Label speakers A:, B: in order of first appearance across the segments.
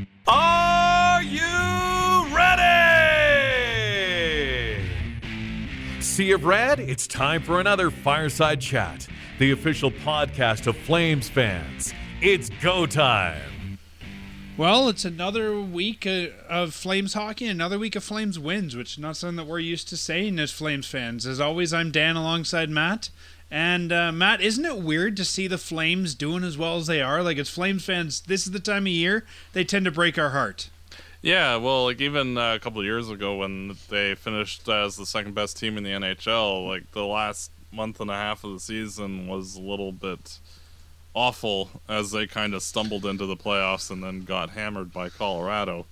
A: Are you ready? Sea of Red, it's time for another Fireside Chat, the official podcast of Flames fans. It's go time.
B: Well, it's another week of Flames hockey, another week of Flames wins, which is not something that we're used to saying as Flames fans. As always, I'm Dan alongside Matt. And Matt, isn't it weird to see the Flames doing as well as they are? Like, as Flames fans, this is the time of year they tend to break our heart.
C: Yeah, well, like even a couple of years ago when they finished as the second best team in the NHL, like the last month and a half of the season was a little bit awful as they kind of stumbled into the playoffs and then got hammered by Colorado.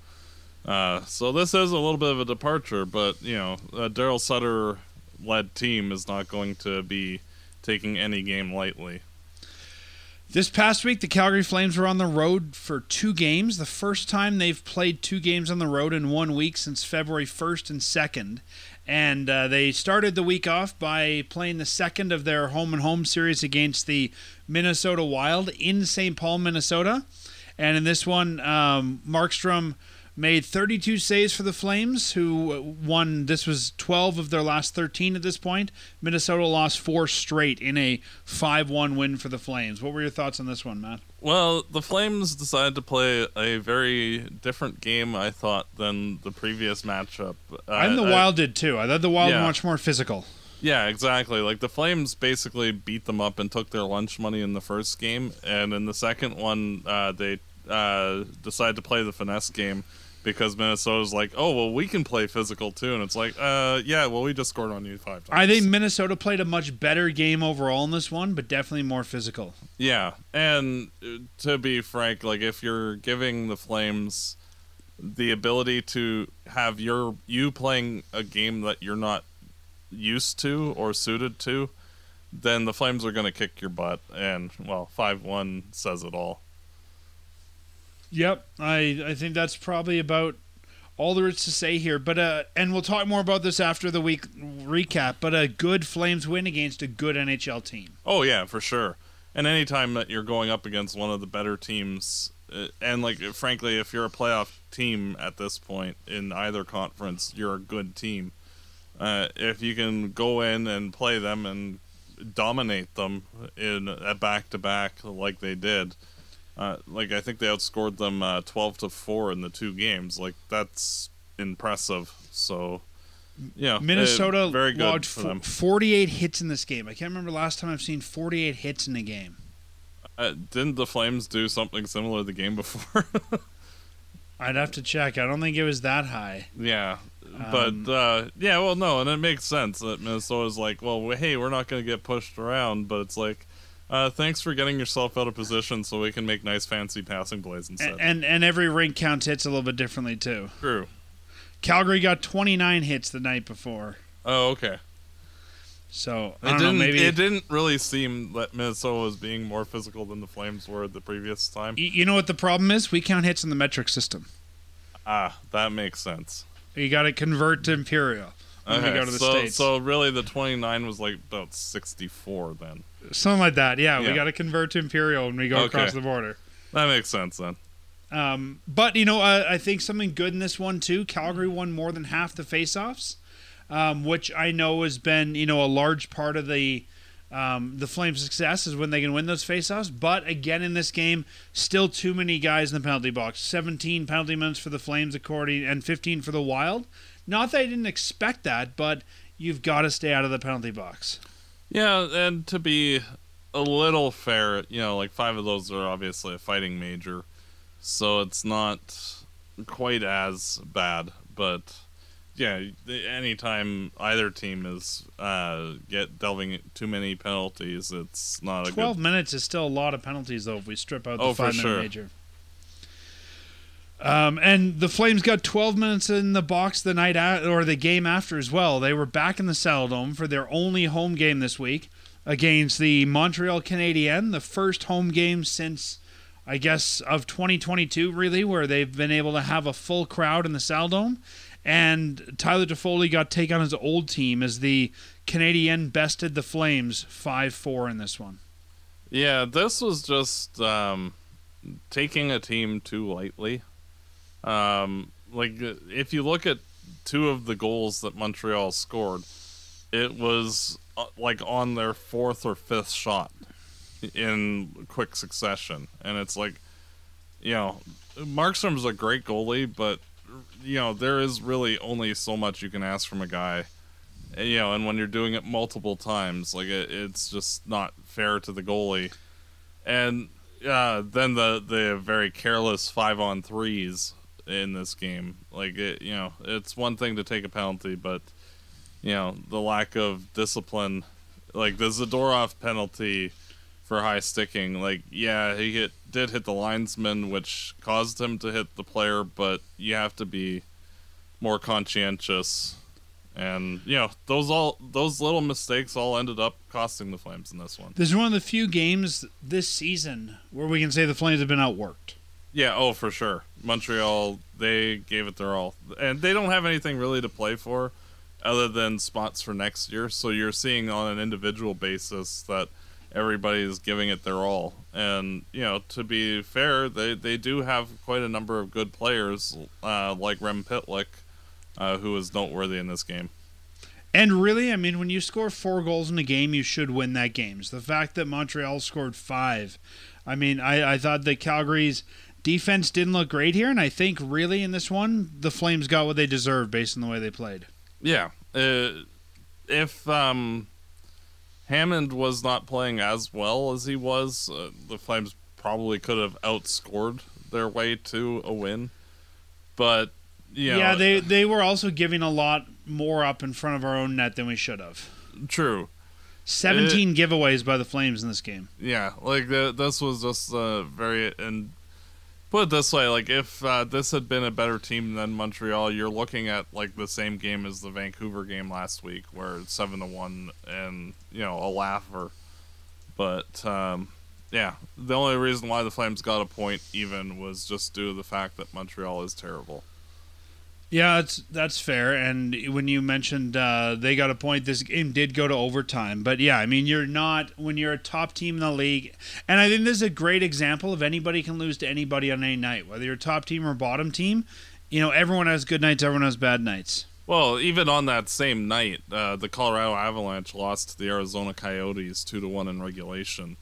C: So this is a little bit of a departure, but, you know, a Daryl Sutter-led team is not going to be taking any game lightly.
B: This past week, the Calgary Flames were on the road for 2 games, the first time they've played 2 games on the road in 1 week since February 1st and 2nd. And they started the week off by playing the second of their home-and-home series against the Minnesota Wild in St. Paul, Minnesota. And in this one, Markstrom made 32 saves for the Flames, who won. This was 12 of their last 13 at this point. Minnesota lost 4 straight in a 5-1 win for the Flames. What were your thoughts on this one, Matt?
C: Well, the Flames decided to play a very different game, I thought, than the previous matchup.
B: And the Wild did too. I thought the Wild were much more physical.
C: Yeah, exactly. Like, the Flames basically beat them up and took their lunch money in the first game, and in the second one, they decided to play the finesse game because Minnesota's like, oh, well, we can play physical too, and it's like, yeah, well, we just scored on you 5 times.
B: I think Minnesota played a much better game overall in this one, but definitely more physical.
C: Yeah, and to be frank, like, if you're giving the Flames the ability to have you playing a game that you're not used to or suited to, then the Flames are going to kick your butt, and, well, 5-1 says it all.
B: Yep, I think that's probably about all there is to say here. But and we'll talk more about this after the week recap, but a good Flames win against a good NHL team.
C: Oh, yeah, for sure. And anytime that you're going up against one of the better teams, and, like, frankly, if you're a playoff team at this point in either conference, you're a good team. If you can go in and play them and dominate them in a back-to-back like they did, like, I think they outscored them 12-4 in the 2 games. Like, that's impressive. So, yeah,
B: Minnesota
C: very good
B: logged
C: for them.
B: 48 hits in this game. I can't remember the last time I've seen 48 hits in a game.
C: Didn't the Flames do something similar the game before?
B: I'd have to check. I don't think it was that high.
C: Yeah, but yeah, well, no, and it makes sense that Minnesota's like, well, hey, we're not going to get pushed around, but it's like, thanks for getting yourself out of position so we can make nice fancy passing plays instead.
B: And every rink counts hits a little bit differently too.
C: True.
B: Calgary got 29 hits the night before.
C: Oh, okay.
B: So I don't know, maybe
C: it didn't really seem that Minnesota was being more physical than the Flames were the previous time.
B: You know what the problem is? We count hits in the metric system.
C: Ah, that makes sense.
B: You got to convert to Imperial when we go to the States.
C: So really the 29 was like about 64 then.
B: Something like that, yeah. We got to convert to Imperial when we go across the border.
C: That makes sense then.
B: But, you know, I think something good in this one, too. Calgary won more than half the faceoffs, which I know has been, you know, a large part of the Flames' success is when they can win those faceoffs. But, again, in this game, still too many guys in the penalty box. 17 penalty minutes for the Flames, and 15 for the Wild. Not that I didn't expect that, but you've got to stay out of the penalty box.
C: Yeah, and to be a little fair, you know, like 5 of those are obviously a fighting major, so it's not quite as bad. But yeah, anytime either team is delving too many penalties, it's not a
B: 12 minutes is still a lot of penalties, though, if we strip out the 5-minute major. And the Flames got 12 minutes in the box the night or the game after as well. They were back in the Saddledome for their only home game this week against the Montreal Canadiens, the first home game since, I guess, of 2022, really, where they've been able to have a full crowd in the Saddledome. And Tyler Toffoli got take on his old team as the Canadiens bested the Flames 5-4 in this one.
C: Yeah, this was just taking a team too lightly. Like if you look at two of the goals that Montreal scored, it was like on their fourth or fifth shot in quick succession, and it's like, Markstrom's a great goalie, but there is really only so much you can ask from a guy, and when you're doing it multiple times, like it's just not fair to the goalie. And then the very careless 5-on-3s in this game, like it's one thing to take a penalty, but the lack of discipline, like the Zadorov penalty for high sticking, like he did hit the linesman, which caused him to hit the player, but you have to be more conscientious. And those little mistakes all ended up costing the Flames in this one.
B: This is one of the few games this season where we can say the Flames have been outworked.
C: Yeah, oh, for sure. Montreal, they gave it their all. And they don't have anything really to play for other than spots for next year. So you're seeing on an individual basis that everybody is giving it their all. And, to be fair, they do have quite a number of good players, like Rem Pitlick, who is noteworthy in this game.
B: And really, I mean, when you score 4 goals in a game, you should win that game. So the fact that Montreal scored 5, I mean, I thought that Calgary's defense didn't look great here, and I think really in this one, the Flames got what they deserved based on the way they played.
C: Yeah. If Hammond was not playing as well as he was, the Flames probably could have outscored their way to a win. But,
B: yeah, they were also giving a lot more up in front of our own net than we should have.
C: True.
B: 17 giveaways by the Flames in this game.
C: Yeah, like this was just very... And put it this way, like if this had been a better team than Montreal, you're looking at like the same game as the Vancouver game last week, where it's 7-1 and a laugher. But the only reason why the Flames got a point even was just due to the fact that Montreal is terrible.
B: Yeah, that's fair. And when you mentioned they got a point, this game did go to overtime. But yeah, I mean, when you're a top team in the league, and I think this is a great example of anybody can lose to anybody on any night, whether you're a top team or bottom team. Everyone has good nights, everyone has bad nights.
C: Well, even on that same night, the Colorado Avalanche lost to the Arizona Coyotes 2-1 in regulation.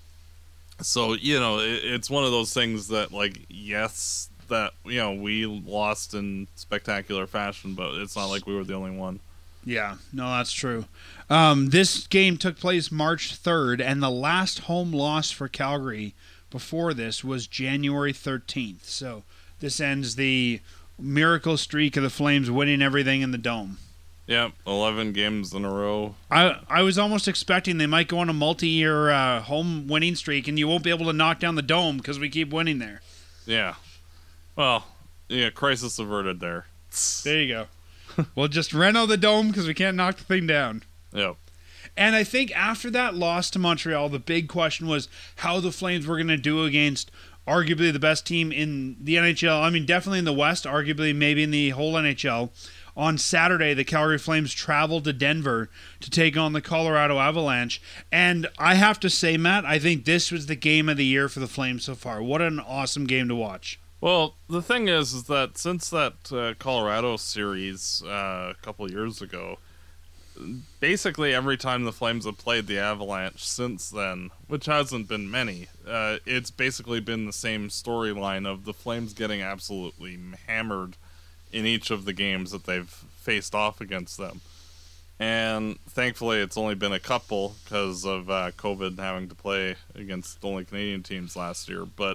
C: So it's one of those things that, like, yes, that we lost in spectacular fashion, but it's not like we were the only one.
B: Yeah, no, that's true. This game took place March 3rd, and the last home loss for Calgary before this was January 13th. So this ends the miracle streak of the Flames winning everything in the Dome.
C: Yep, 11 games in a row.
B: I was almost expecting they might go on a multi-year home winning streak, and you won't be able to knock down the Dome because we keep winning there.
C: Yeah. Well, crisis averted there.
B: There you go. We'll just reno the Dome because we can't knock the thing down.
C: Yep.
B: And I think after that loss to Montreal, the big question was how the Flames were going to do against arguably the best team in the NHL. I mean, definitely in the West, arguably maybe in the whole NHL. On Saturday, the Calgary Flames traveled to Denver to take on the Colorado Avalanche. And I have to say, Matt, I think this was the game of the year for the Flames so far. What an awesome game to watch.
C: Well, the thing is that since that Colorado series a couple of years ago, basically every time the Flames have played the Avalanche since then, which hasn't been many, it's basically been the same storyline of the Flames getting absolutely hammered in each of the games that they've faced off against them. And thankfully it's only been a couple because of COVID having to play against only Canadian teams last year, but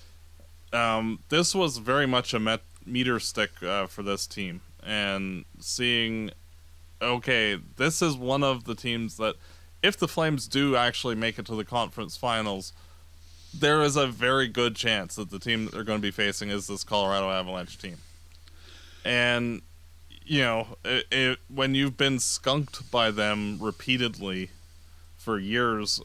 C: this was very much a meter stick for this team. And seeing, okay, this is one of the teams that, if the Flames do actually make it to the conference finals, there is a very good chance that the team they're going to be facing is this Colorado Avalanche team. And, when you've been skunked by them repeatedly for years,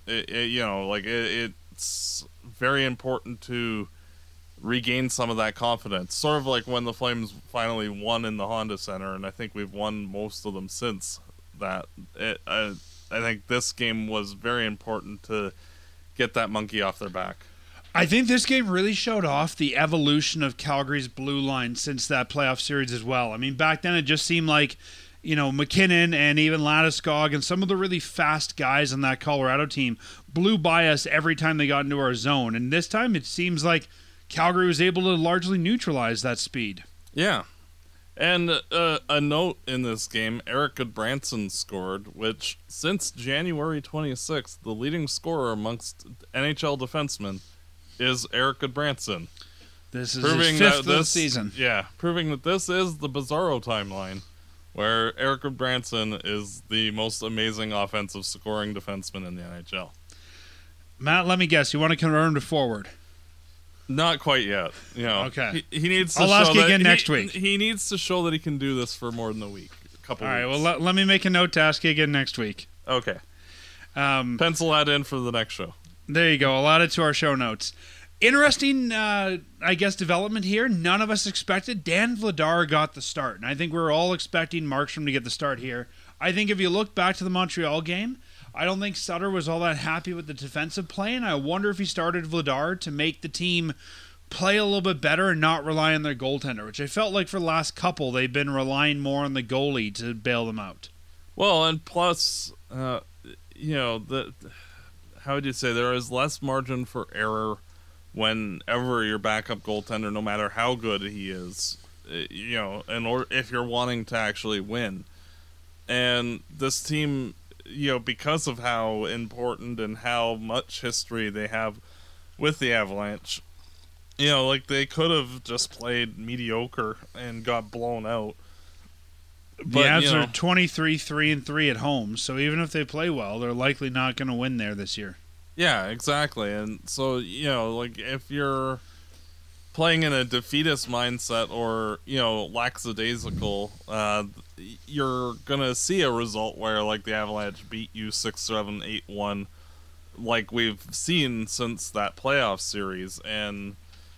C: it's very important to regain some of that confidence. Sort of like when the Flames finally won in the Honda Center, and I think we've won most of them since that. I think this game was very important to get that monkey off their back.
B: I think this game really showed off the evolution of Calgary's blue line since that playoff series as well. I mean, back then it just seemed like, McKinnon and even Landeskog and some of the really fast guys on that Colorado team blew by us every time they got into our zone. And this time it seems like Calgary was able to largely neutralize that speed.
C: Yeah. And a note in this game, Erik Goodbranson scored, which since January 26th, the leading scorer amongst NHL defensemen is Erik Goodbranson.
B: This is his fifth of the season.
C: Yeah, proving that this is the Bizarro timeline, where Erik Goodbranson is the most amazing offensive scoring defenseman in the NHL.
B: Matt, let me guess. You want to confirm to forward?
C: Not quite yet.
B: Okay.
C: He needs to
B: I'll ask you again next
C: week.
B: week.
C: He needs to show that he can do this for more than a week. A couple
B: All right,
C: weeks.
B: well, let me make a note to ask you again next week.
C: Okay. Pencil that in for the next show.
B: There you go. I'll add it to our show notes. Interesting, development here. None of us expected. Dan Vladar got the start, and I think we're all expecting Markstrom to get the start here. I think if you look back to the Montreal game, I don't think Sutter was all that happy with the defensive play, and I wonder if he started Vladar to make the team play a little bit better and not rely on their goaltender, which I felt like for the last couple they've been relying more on the goalie to bail them out.
C: Well, and plus, how would you say, there is less margin for error whenever your backup goaltender, no matter how good he is, if you're wanting to actually win. And this team, because of how important and how much history they have with the Avalanche, they could have just played mediocre and got blown out.
B: But, the Avs are 23-3-3 at home, so even if they play well, they're likely not going to win there this year.
C: Yeah, exactly. And so, if you're playing in a defeatist mindset or, lackadaisical, you're going to see a result where, the Avalanche beat you 6-7, 8-1, like we've seen since that playoff series. And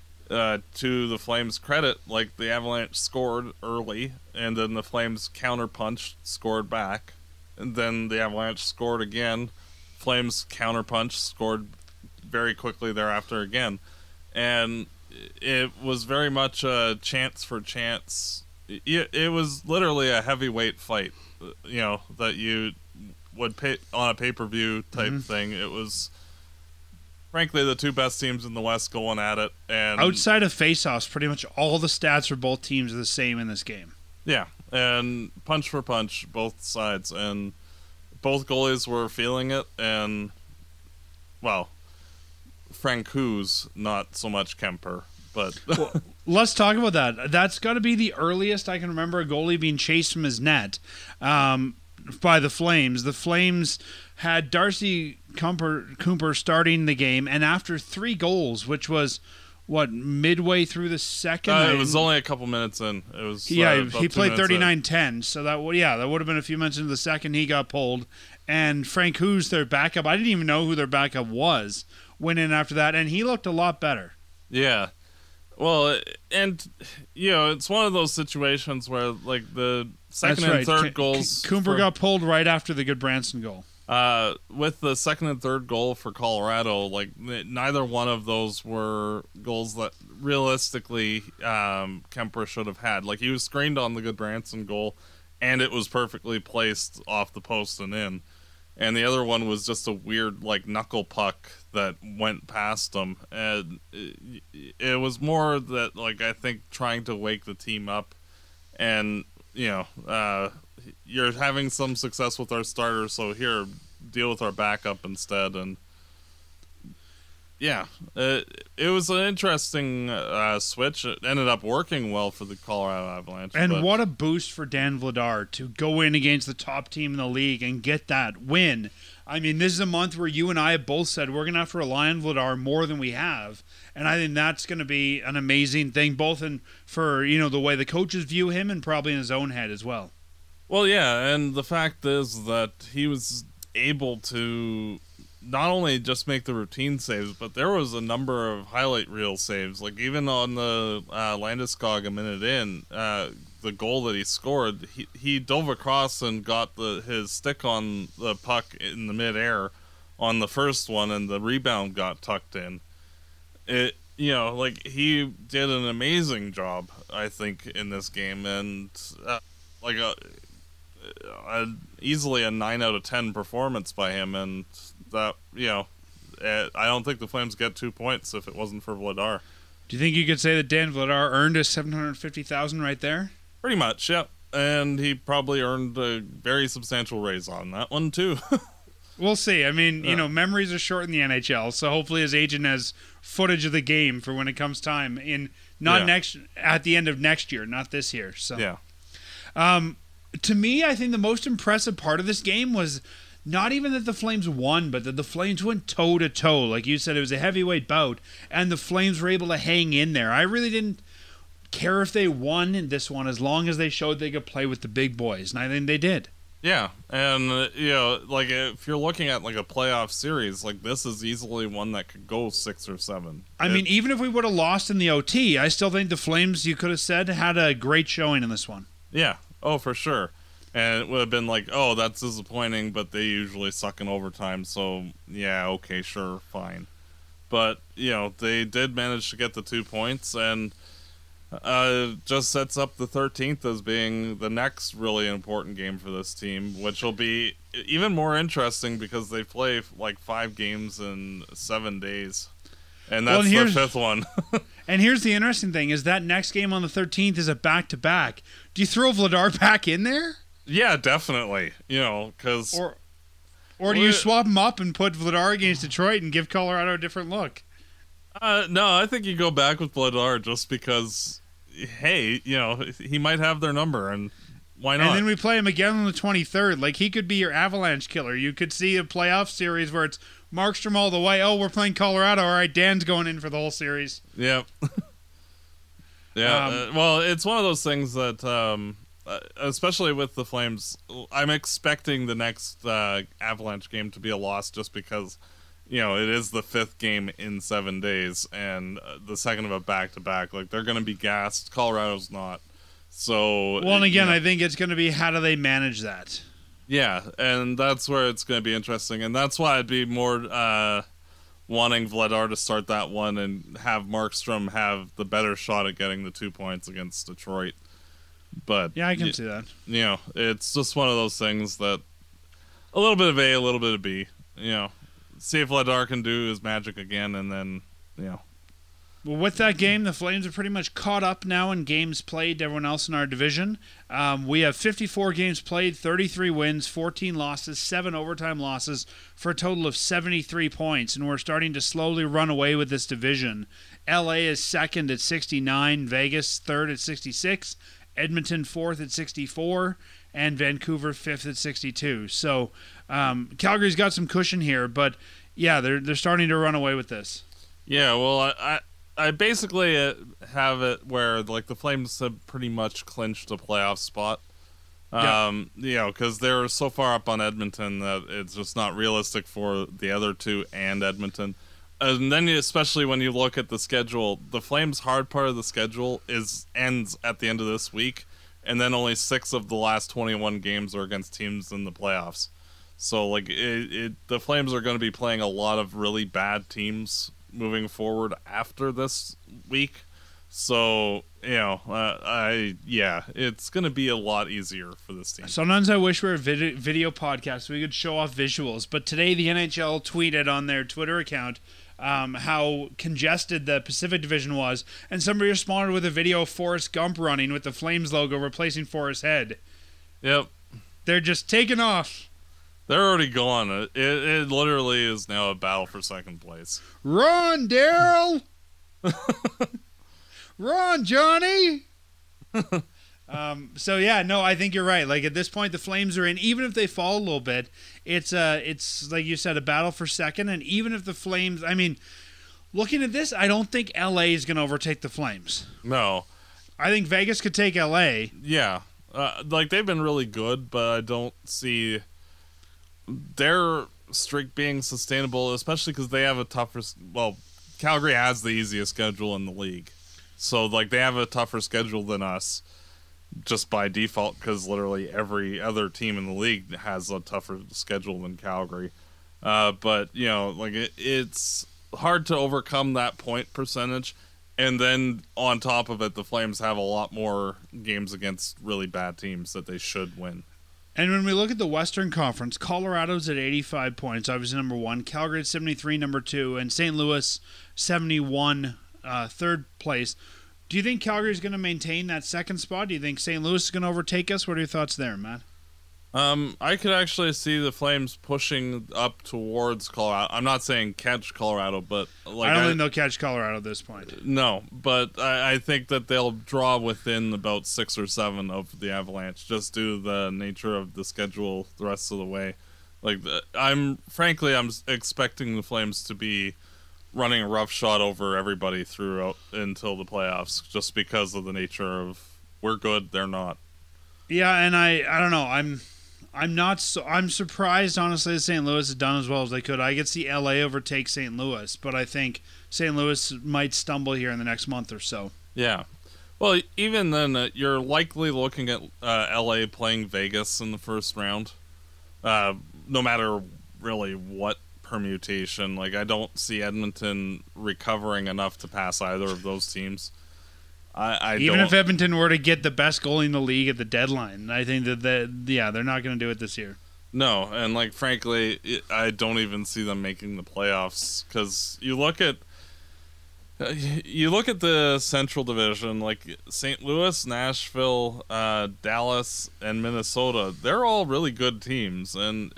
C: to the Flames' credit, the Avalanche scored early, and then the Flames counterpunched, scored back, and then the Avalanche scored again. Flames counterpunch, scored very quickly thereafter again. And it was very much a chance for chance. It was literally a heavyweight fight, that you would pay on a pay-per-view type thing. It was, frankly, the two best teams in the West going at it. And
B: outside of face-offs, pretty much all the stats for both teams are the same in this game.
C: Yeah, and punch for punch, both sides. And both goalies were feeling it, and, well, Francouz, not so much Kemper, but...
B: Well, let's talk about that. That's got to be the earliest I can remember a goalie being chased from his net by the Flames. The Flames had Darcy Cooper starting the game, and after 3 goals, which was... midway through the second?
C: It was only a couple minutes in. It was
B: he played 39-10, so that would have been a few minutes into the second he got pulled. And Francouz, their backup, I didn't even know who their backup was, went in after that, and he looked a lot better.
C: Yeah. Well, and, it's one of those situations where, the second and third goals...
B: Cooper got pulled right after the Goodbranson goal.
C: With the second and third goal for Colorado, neither one of those were goals that realistically Kemper should have had. He was screened on the Goodbranson goal, and it was perfectly placed off the post and in. And the other one was just a weird, knuckle puck that went past him. And it was more that, I think trying to wake the team up and, you're having some success with our starters, so here, deal with our backup instead. And yeah, it was an interesting switch. It ended up working well for the Colorado Avalanche.
B: And what a boost for Dan Vladar to go in against the top team in the league and get that win. I mean, this is a month where you and I have both said we're going to have to rely on Vladar more than we have. And I think that's going to be an amazing thing, both for the way the coaches view him and probably in his own head as well.
C: Well, yeah, and the fact is that he was able to not only just make the routine saves, but there was a number of highlight reel saves. Even on the Landeskog a minute in, the goal that he scored, he dove across and got his stick on the puck in the midair on the first one, and the rebound got tucked in. like he did an amazing job, I think, in this game, and like easily a 9 out of 10 performance by him, and that I don't think the Flames get 2 points if it wasn't for Vladar.
B: Do you think you could say that Dan Vladar earned his $750,000 right there?
C: Pretty much, yeah. And he probably earned a very substantial raise on that one too.
B: We'll see. I mean, memories are short in the NHL, so hopefully his agent has footage of the game for when it comes time at the end of next year, not this year. So
C: yeah.
B: To me, I think the most impressive part of this game was not even that the Flames won, but that the Flames went toe-to-toe. Like you said, it was a heavyweight bout, and the Flames were able to hang in there. I really didn't care if they won in this one as long as they showed they could play with the big boys, and I think they did.
C: Yeah, and like if you're looking at like a playoff series, like this is easily one that could go 6 or 7.
B: I mean, even if we would have lost in the OT, I still think the Flames, you could have said, had a great showing in this one.
C: Yeah, oh for sure. And it would have been like, oh, that's disappointing, but they usually suck in overtime, so yeah, okay, sure, fine. But they did manage to get the 2 points, and just sets up the 13th as being the next really important game for this team, which will be even more interesting because they play like 5 games in 7 days. And that's the 5th one.
B: And here's the interesting thing, is that next game on the 13th is a back-to-back. Do you throw Vladar back in there?
C: Yeah, definitely. Because...
B: Or do you swap him up and put Vladar against Detroit and give Colorado a different look?
C: No, I think you go back with Vladar just because... Hey, he might have their number, and why not?
B: And then we play him again on the 23rd. Like, he could be your Avalanche killer. You could see a playoff series where it's Markstrom all the way. Oh, we're playing Colorado. All right, Dan's going in for the whole series.
C: Yep. Yeah. Well, it's one of those things that, especially with the Flames, I'm expecting the next Avalanche game to be a loss just because... it is the 5th game in 7 days, and the second of a back-to-back. Like, they're going to be gassed. Colorado's not. So...
B: Well, and again, I think it's going to be how do they manage that?
C: Yeah, and that's where it's going to be interesting. And that's why I'd be more wanting Vladar to start that one and have Markstrom have the better shot at getting the 2 points against Detroit. But...
B: Yeah, I can see that.
C: It's just one of those things that... A little bit of A, a little bit of B. See if Vladar can do his magic again, and then,
B: Well, with that game, the Flames are pretty much caught up now in games played to everyone else in our division. We have 54 games played, 33 wins, 14 losses, 7 overtime losses, for a total of 73 points, and we're starting to slowly run away with this division. LA is second at 69, Vegas third at 66, Edmonton fourth at 64, and Vancouver 5th at 62. So Calgary's got some cushion here, but yeah, they're starting to run away with this.
C: Yeah, well, I basically have it where like the Flames have pretty much clinched a playoff spot. Because they're so far up on Edmonton that it's just not realistic for the other two and Edmonton. And then especially when you look at the schedule, the Flames' hard part of the schedule ends at the end of this week. And then only 6 of the last 21 games are against teams in the playoffs. So, like, the Flames are going to be playing a lot of really bad teams moving forward after this week. So, it's going to be a lot easier for this team.
B: Sometimes I wish we were a video podcast so we could show off visuals. But today the NHL tweeted on their Twitter account how congested the Pacific Division was, and somebody responded with a video of Forrest Gump running with the Flames logo replacing Forrest's head.
C: Yep.
B: They're just taking off.
C: They're already gone. It literally is now a battle for second place.
B: Run, Daryl! Run, Johnny! I think you're right. Like, at this point, the Flames are in. Even if they fall a little bit, it's like you said, a battle for second. And even if the Flames, looking at this, I don't think LA is going to overtake the Flames.
C: No.
B: I think Vegas could take LA.
C: Yeah. They've been really good, but I don't see their streak being sustainable, especially because they have a tougher... Well, Calgary has the easiest schedule in the league. So, they have a tougher schedule than us. Just by default, because literally every other team in the league has a tougher schedule than Calgary. It's hard to overcome that point percentage. And then on top of it, the Flames have a lot more games against really bad teams that they should win.
B: And when we look at the Western Conference, Colorado's at 85 points, obviously number 1. Calgary at 73, number 2. And St. Louis, 71, third place. Do you think Calgary's going to maintain that second spot? Do you think St. Louis is going to overtake us? What are your thoughts there, Matt?
C: I could actually see the Flames pushing up towards Colorado. I'm not saying catch Colorado, but
B: I don't think they'll catch Colorado at this point.
C: No, but I think that they'll draw within about 6 or 7 of the Avalanche, just due to the nature of the schedule the rest of the way. I'm expecting the Flames to be running a rough shot over everybody throughout until the playoffs, just because of the nature of we're good, they're not.
B: Yeah, and I don't know. I'm surprised, honestly, that St. Louis has done as well as they could. I could see LA overtake St. Louis, but I think St. Louis might stumble here in the next month or so.
C: Yeah. Well, even then, you're likely looking at LA playing Vegas in the first round, no matter really what permutation. I don't see Edmonton recovering enough to pass either of those teams. Even if Edmonton
B: were to get the best goalie in the league at the deadline, I think that they're not going to do it this year.
C: No, and frankly, I don't even see them making the playoffs, because you look at the Central Division, St. Louis, Nashville, Dallas, and Minnesota. They're all really good teams, and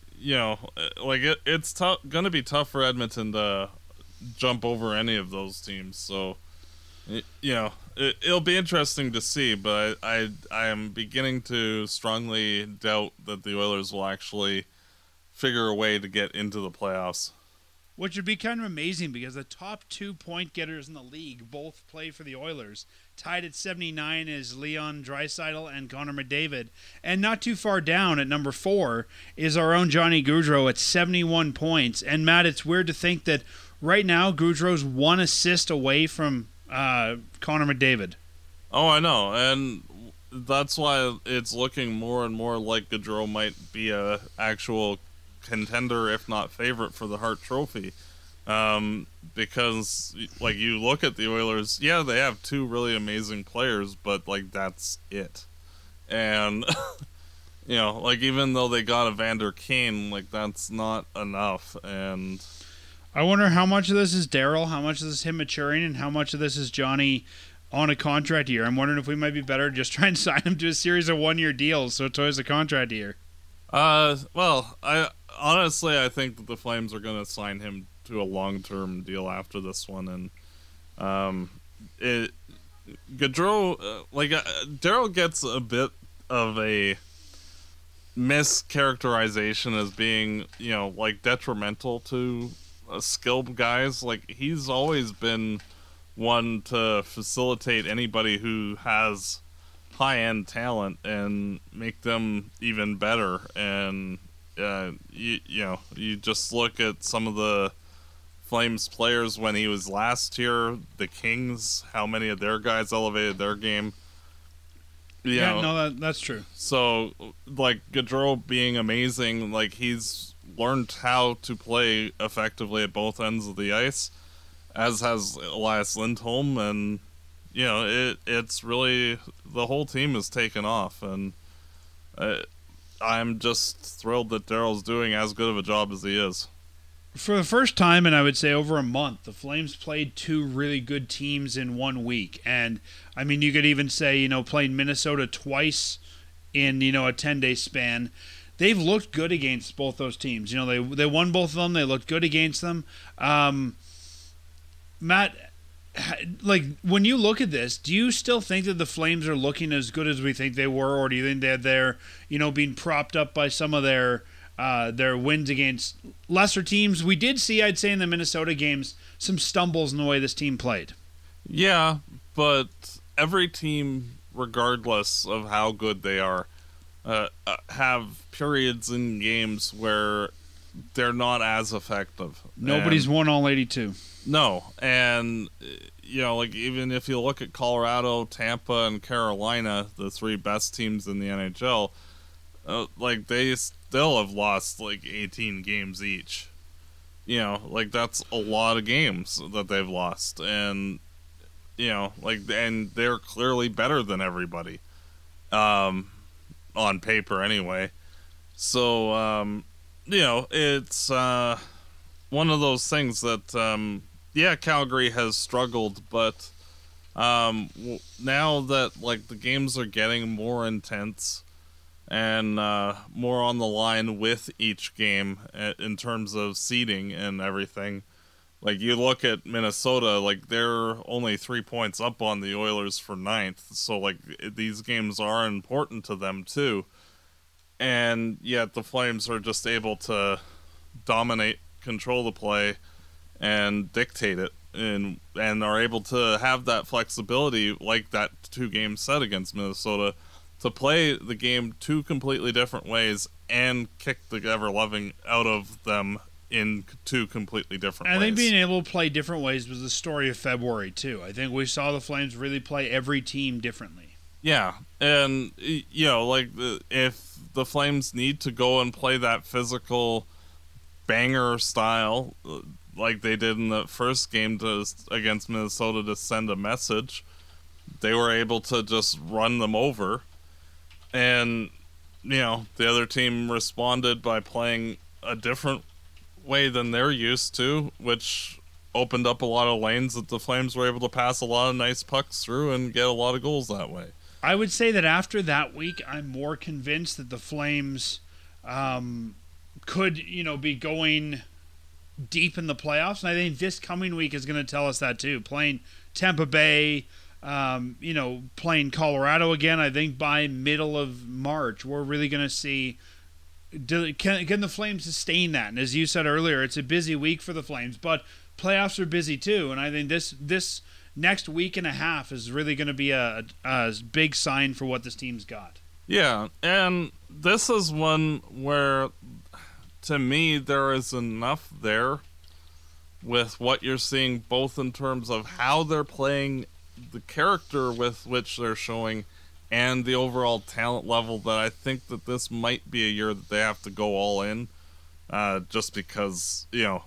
C: it's going to be tough for Edmonton to jump over any of those teams. So, it'll be interesting to see, but I am beginning to strongly doubt that the Oilers will actually figure a way to get into the playoffs.
B: Which would be kind of amazing, because the top 2 point getters in the league both play for the Oilers. Tied at 79 is Leon Draisaitl and Connor McDavid. And not too far down at number 4 is our own Johnny Gaudreau at 71 points. And Matt, it's weird to think that right now Gaudreau's 1 assist away from Connor McDavid.
C: Oh, I know, and that's why it's looking more and more like Gaudreau might be a actual contender, if not favorite, for the Hart Trophy. Because you look at the Oilers, yeah, they have 2 really amazing players, but that's it. And even though they got Evander Kane, that's not enough. And
B: I wonder how much of this is Daryl, how much of this is him maturing, and how much of this is Johnny on a contract year. I'm wondering if we might be better just trying to sign him to a series of 1-year deals, so it's always a contract year.
C: Well, I think that the Flames are going to sign him to a long-term deal after this one, and Gaudreau, Daryl gets a bit of a mischaracterization as being, detrimental to skilled guys. He's always been one to facilitate anybody who has high-end talent and make them even better. And you just look at some of the Flames players when he was last here, the Kings, how many of their guys elevated their game.
B: That's true.
C: So Gaudreau being amazing, he's learned how to play effectively at both ends of the ice, as has Elias Lindholm, and it's really, the whole team has taken off, and I'm just thrilled that Daryl's doing as good of a job as he is.
B: For the first time, and I would say over a month, the Flames played 2 really good teams in 1 week. And, I mean, you could even say, playing Minnesota twice in, a 10-day span. They've looked good against both those teams. They won both of them. They looked good against them. Matt, when you look at this, do you still think that the Flames are looking as good as we think they were? Or do you think that they're, being propped up by some of their wins against lesser teams? We did see, I'd say, in the Minnesota games, some stumbles in the way this team played.
C: Yeah, but every team, regardless of how good they are, have periods in games where they're not as effective.
B: Nobody's won all 82.
C: No, and even if you look at Colorado, Tampa, and Carolina, the 3 best teams in the NHL, they still have lost 18 games each. like that's a lot of games that they've lost, and and they're clearly better than everybody, on paper anyway. So it's one of those things that Calgary has struggled, but now that like the games are getting more intense and more on the line with each game in terms of seeding and everything. Like, you look at Minnesota, like, they're only 3 points up on the Oilers for 9th. So, like, these games are important to them, too. And yet the Flames are just able to dominate, control the play, and dictate it. And are able to have that flexibility, like that 2-game set against Minnesota, to play the game 2 completely different ways and kick the ever-loving out of them in 2 completely different ways.
B: I think being able to play different ways was the story of February, too. I think we saw the Flames really play every team differently.
C: Yeah, and, if the Flames need to go and play that physical banger style, like they did in the first game against Minnesota to send a message, they were able to just run them over. And, the other team responded by playing a different way than they're used to, which opened up a lot of lanes that the Flames were able to pass a lot of nice pucks through and get a lot of goals that way.
B: I would say that after that week, I'm more convinced that the Flames could, be going deep in the playoffs. And I think this coming week is going to tell us that too. Playing Tampa Bay, playing Colorado again, I think by middle of March, we're really going to see, can the Flames sustain that? And as you said earlier, it's a busy week for the Flames, but playoffs are busy too. And I think this next week and a half is really going to be a big sign for what this team's got.
C: Yeah, and this is one where, to me, there is enough there with what you're seeing, both in terms of how they're playing, the character with which they're showing, and the overall talent level, that I think that this might be a year that they have to go all in, just because,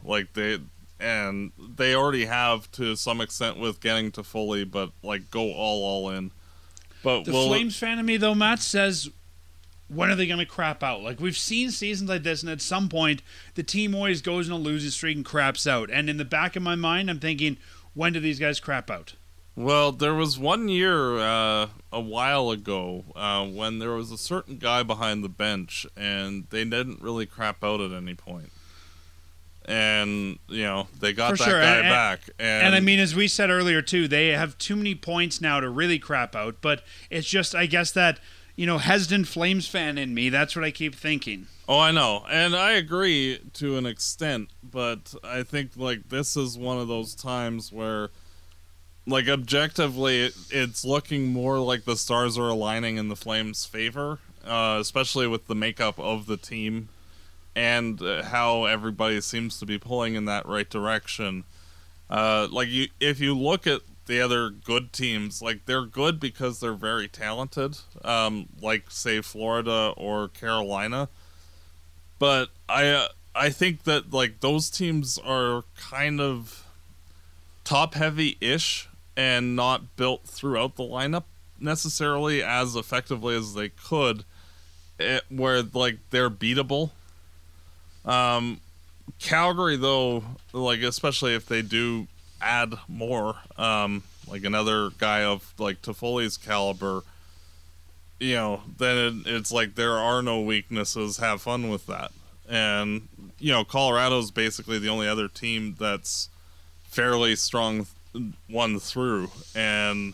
C: they already have to some extent with getting to Foley, but go all in. But
B: the Flames fan of me, though, Matt, says, when are they going to crap out? Like, we've seen seasons like this, and at some point, the team always goes in a losing streak and craps out. And in the back of my mind, I'm thinking, when do these guys crap out?
C: Well, there was one year a while ago when there was a certain guy behind the bench, and they didn't really crap out at any point. And, they got guy back.
B: And I mean, as we said earlier, too, they have too many points now to really crap out. But it's just, I guess, that, hesitant Flames fan in me, that's what I keep thinking.
C: Oh, I know. And I agree to an extent. But I think, this is one of those times where, objectively, it's looking more like the stars are aligning in the Flames' favor, especially with the makeup of the team. And how everybody seems to be pulling in that right direction. If you look at the other good teams, they're good because they're very talented, say Florida or Carolina. But I think that those teams are kind of top heavy-ish and not built throughout the lineup necessarily as effectively as they could, where they're beatable. Calgary, though, especially if they do add more, another guy of Toffoli's caliber, then it's there are no weaknesses. Have fun with that. And Colorado's basically the only other team that's fairly strong one through, and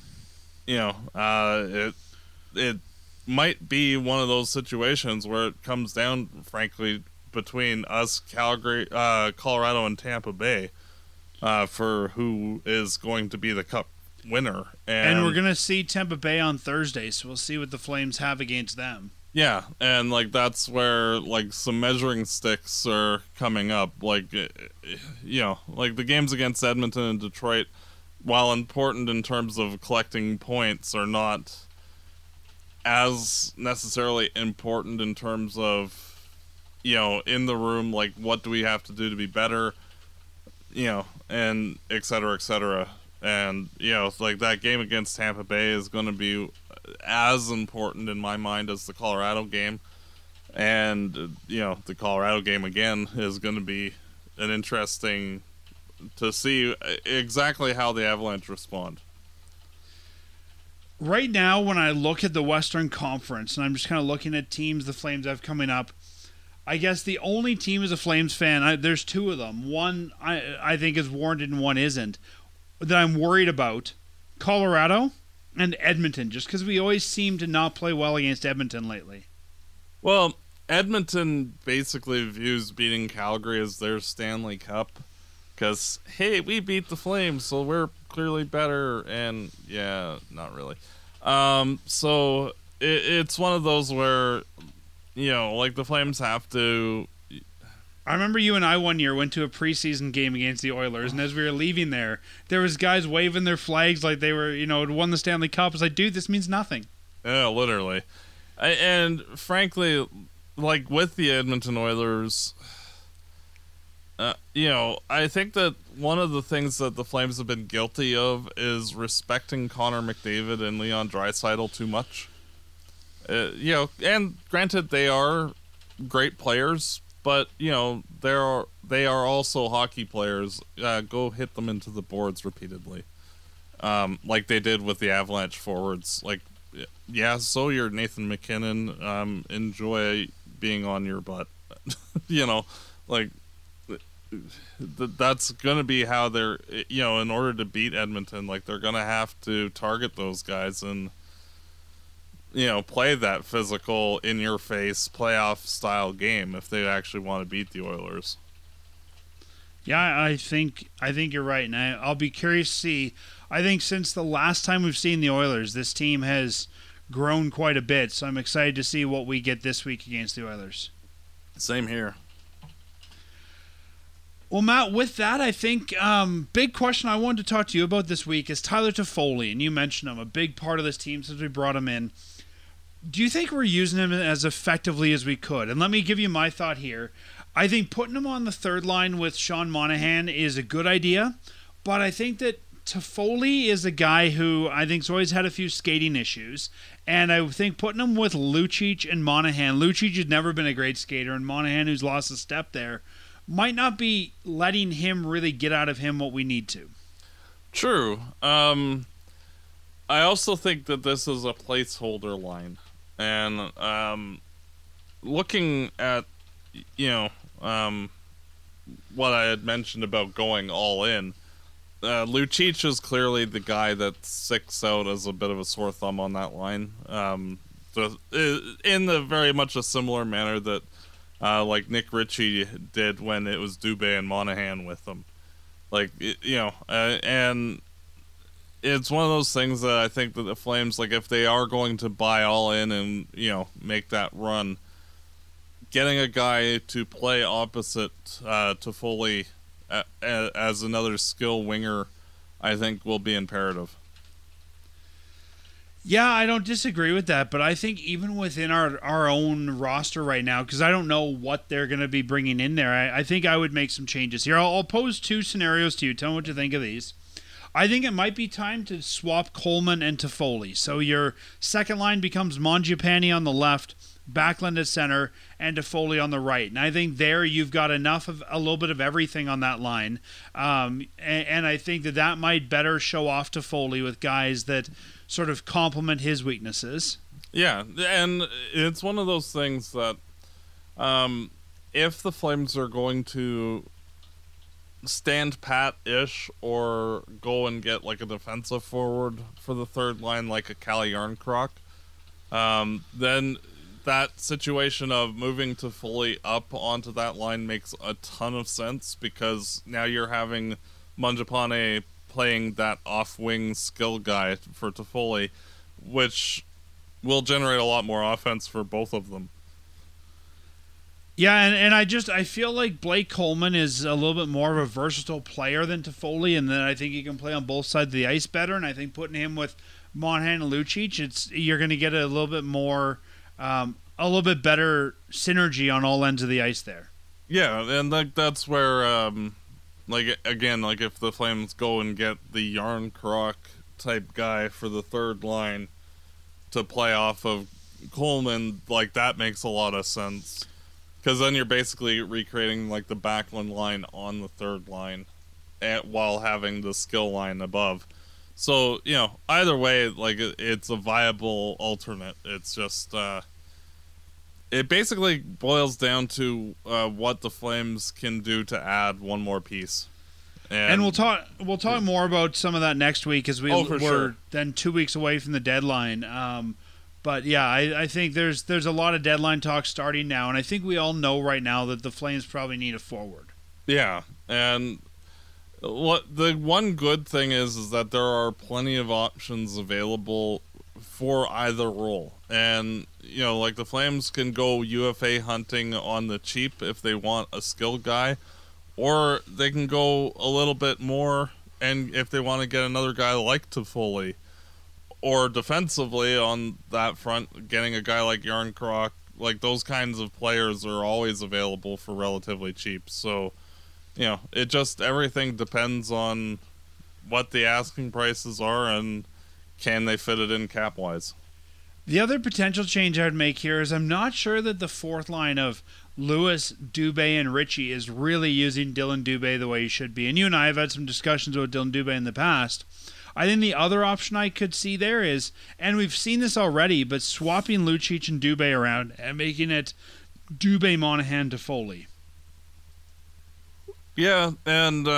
C: it might be one of those situations where it comes down, frankly, between us, Calgary, Colorado, and Tampa Bay, for who is going to be the Cup winner.
B: And we're going to see Tampa Bay on Thursday, so we'll see what the Flames have against them.
C: Yeah, and that's where some measuring sticks are coming up. The games against Edmonton and Detroit, while important in terms of collecting points, are not as necessarily important in terms of in the room, like, what do we have to do to be better, and et cetera, et cetera. And, like, that game against Tampa Bay is going to be as important in my mind as the Colorado game. And, the Colorado game, again, is going to be an interesting to see exactly how the Avalanche respond.
B: Right now, when I look at the Western Conference, and I'm just kind of looking at teams the Flames have coming up, I guess the only team as a Flames fan, there's two of them. One I think is warranted and one isn't, that I'm worried about. Colorado and Edmonton, just because we always seem to not play well against Edmonton lately.
C: Well, Edmonton basically views beating Calgary as their Stanley Cup. Because, hey, we beat the Flames, so we're clearly better, and, yeah, not really. So it's one of those where, like, the Flames have to...
B: I remember you and I one year went to a preseason game against the Oilers, and as we were leaving there was guys waving their flags like they were, had won the Stanley Cup. It's like, dude, this means nothing.
C: Yeah, literally. And, frankly, like, with the Edmonton Oilers... I think that one of the things that the Flames have been guilty of is respecting Connor McDavid and Leon Draisaitl too much. And granted, they are great players, but, they are also hockey players. Go hit them into the boards repeatedly. Like they did with the Avalanche forwards. Like, yeah, so you're Nathan McKinnon. Enjoy being on your butt. Like... That's going to be how they're, in order to beat Edmonton, like, they're going to have to target those guys and, play that physical, in-your-face, playoff-style game if they actually want to beat the Oilers.
B: Yeah, I think you're right, and I'll be curious to see. I think since the last time we've seen the Oilers, this team has grown quite a bit, so I'm excited to see what we get this week against the Oilers.
C: Same here.
B: Well, Matt, with that, I think big question I wanted to talk to you about this week is Tyler Toffoli, and you mentioned him, a big part of this team since we brought him in. Do you think we're using him as effectively as we could? And let me give you my thought here. I think putting him on the third line with Sean Monahan is a good idea, but I think that Toffoli is a guy who I think's always had a few skating issues, and I think putting him with Lucic and Monahan, Lucic has never been a great skater, and Monahan, who's lost a step there, might not be letting him really get out of him what we need to.
C: True. I also think that this is a placeholder line. And looking at, what I had mentioned about going all in, Lucic is clearly the guy that sticks out as a bit of a sore thumb on that line. In the very much a similar manner that like Nick Ritchie did when it was Dubé and Monahan with them. Like, and it's one of those things that I think that the Flames, like, if they are going to buy all in and, make that run, getting a guy to play opposite Toffoli as another skill winger, I think will be imperative.
B: Yeah, I don't disagree with that, but I think even within our own roster right now, because I don't know what they're going to be bringing in there, I think I would make some changes here. I'll pose two scenarios to you. Tell me what you think of these. I think it might be time to swap Coleman and Toffoli. So your second line becomes Mangiapane on the left, Backlund at center, and Toffoli on the right. And I think there you've got enough of a little bit of everything on that line. And I think that might better show off Toffoli with guys that sort of complement his weaknesses.
C: Yeah, and it's one of those things that if the Flames are going to stand pat-ish or go and get like a defensive forward for the third line like a Calle Yarncroc, then that situation of moving Toffoli up onto that line makes a ton of sense, because now you're having Mangiapane playing that off-wing skill guy for Toffoli, which will generate a lot more offense for both of them.
B: Yeah, and I feel like Blake Coleman is a little bit more of a versatile player than Toffoli, and then I think he can play on both sides of the ice better, and I think putting him with Monahan and Lucic, you're going to get a little bit more a little bit better synergy on all ends of the ice there.
C: Yeah, and that's where, like, again, like if the Flames go and get the Yarncroc type guy for the third line to play off of Coleman, like that makes a lot of sense. Because then you're basically recreating like the backline line on the third line while having the skill line above. So, either way, like it's a viable alternate. It's just, it basically boils down to what the Flames can do to add one more piece.
B: And we'll talk more about some of that next week as we're then 2 weeks away from the deadline. But yeah, I think there's a lot of deadline talk starting now, and I think we all know right now that the Flames probably need a forward.
C: Yeah, and the one good thing is that there are plenty of options available for either role. And, like the Flames can go UFA hunting on the cheap if they want a skilled guy, or they can go a little bit more and if they want to get another guy like Toffoli. Or defensively on that front, getting a guy like Yarncroc, like those kinds of players are always available for relatively cheap. So, it just, everything depends on what the asking prices are and can they fit it in cap-wise.
B: The other potential change I would make here is I'm not sure that the fourth line of Lewis, Dubé, and Ritchie is really using Dylan Dubé the way he should be. And you and I have had some discussions about Dylan Dubé in the past. I think the other option I could see there is, and we've seen this already, but swapping Lucic and Dubé around and making it Dubé, Monahan, Toffoli.
C: Yeah, and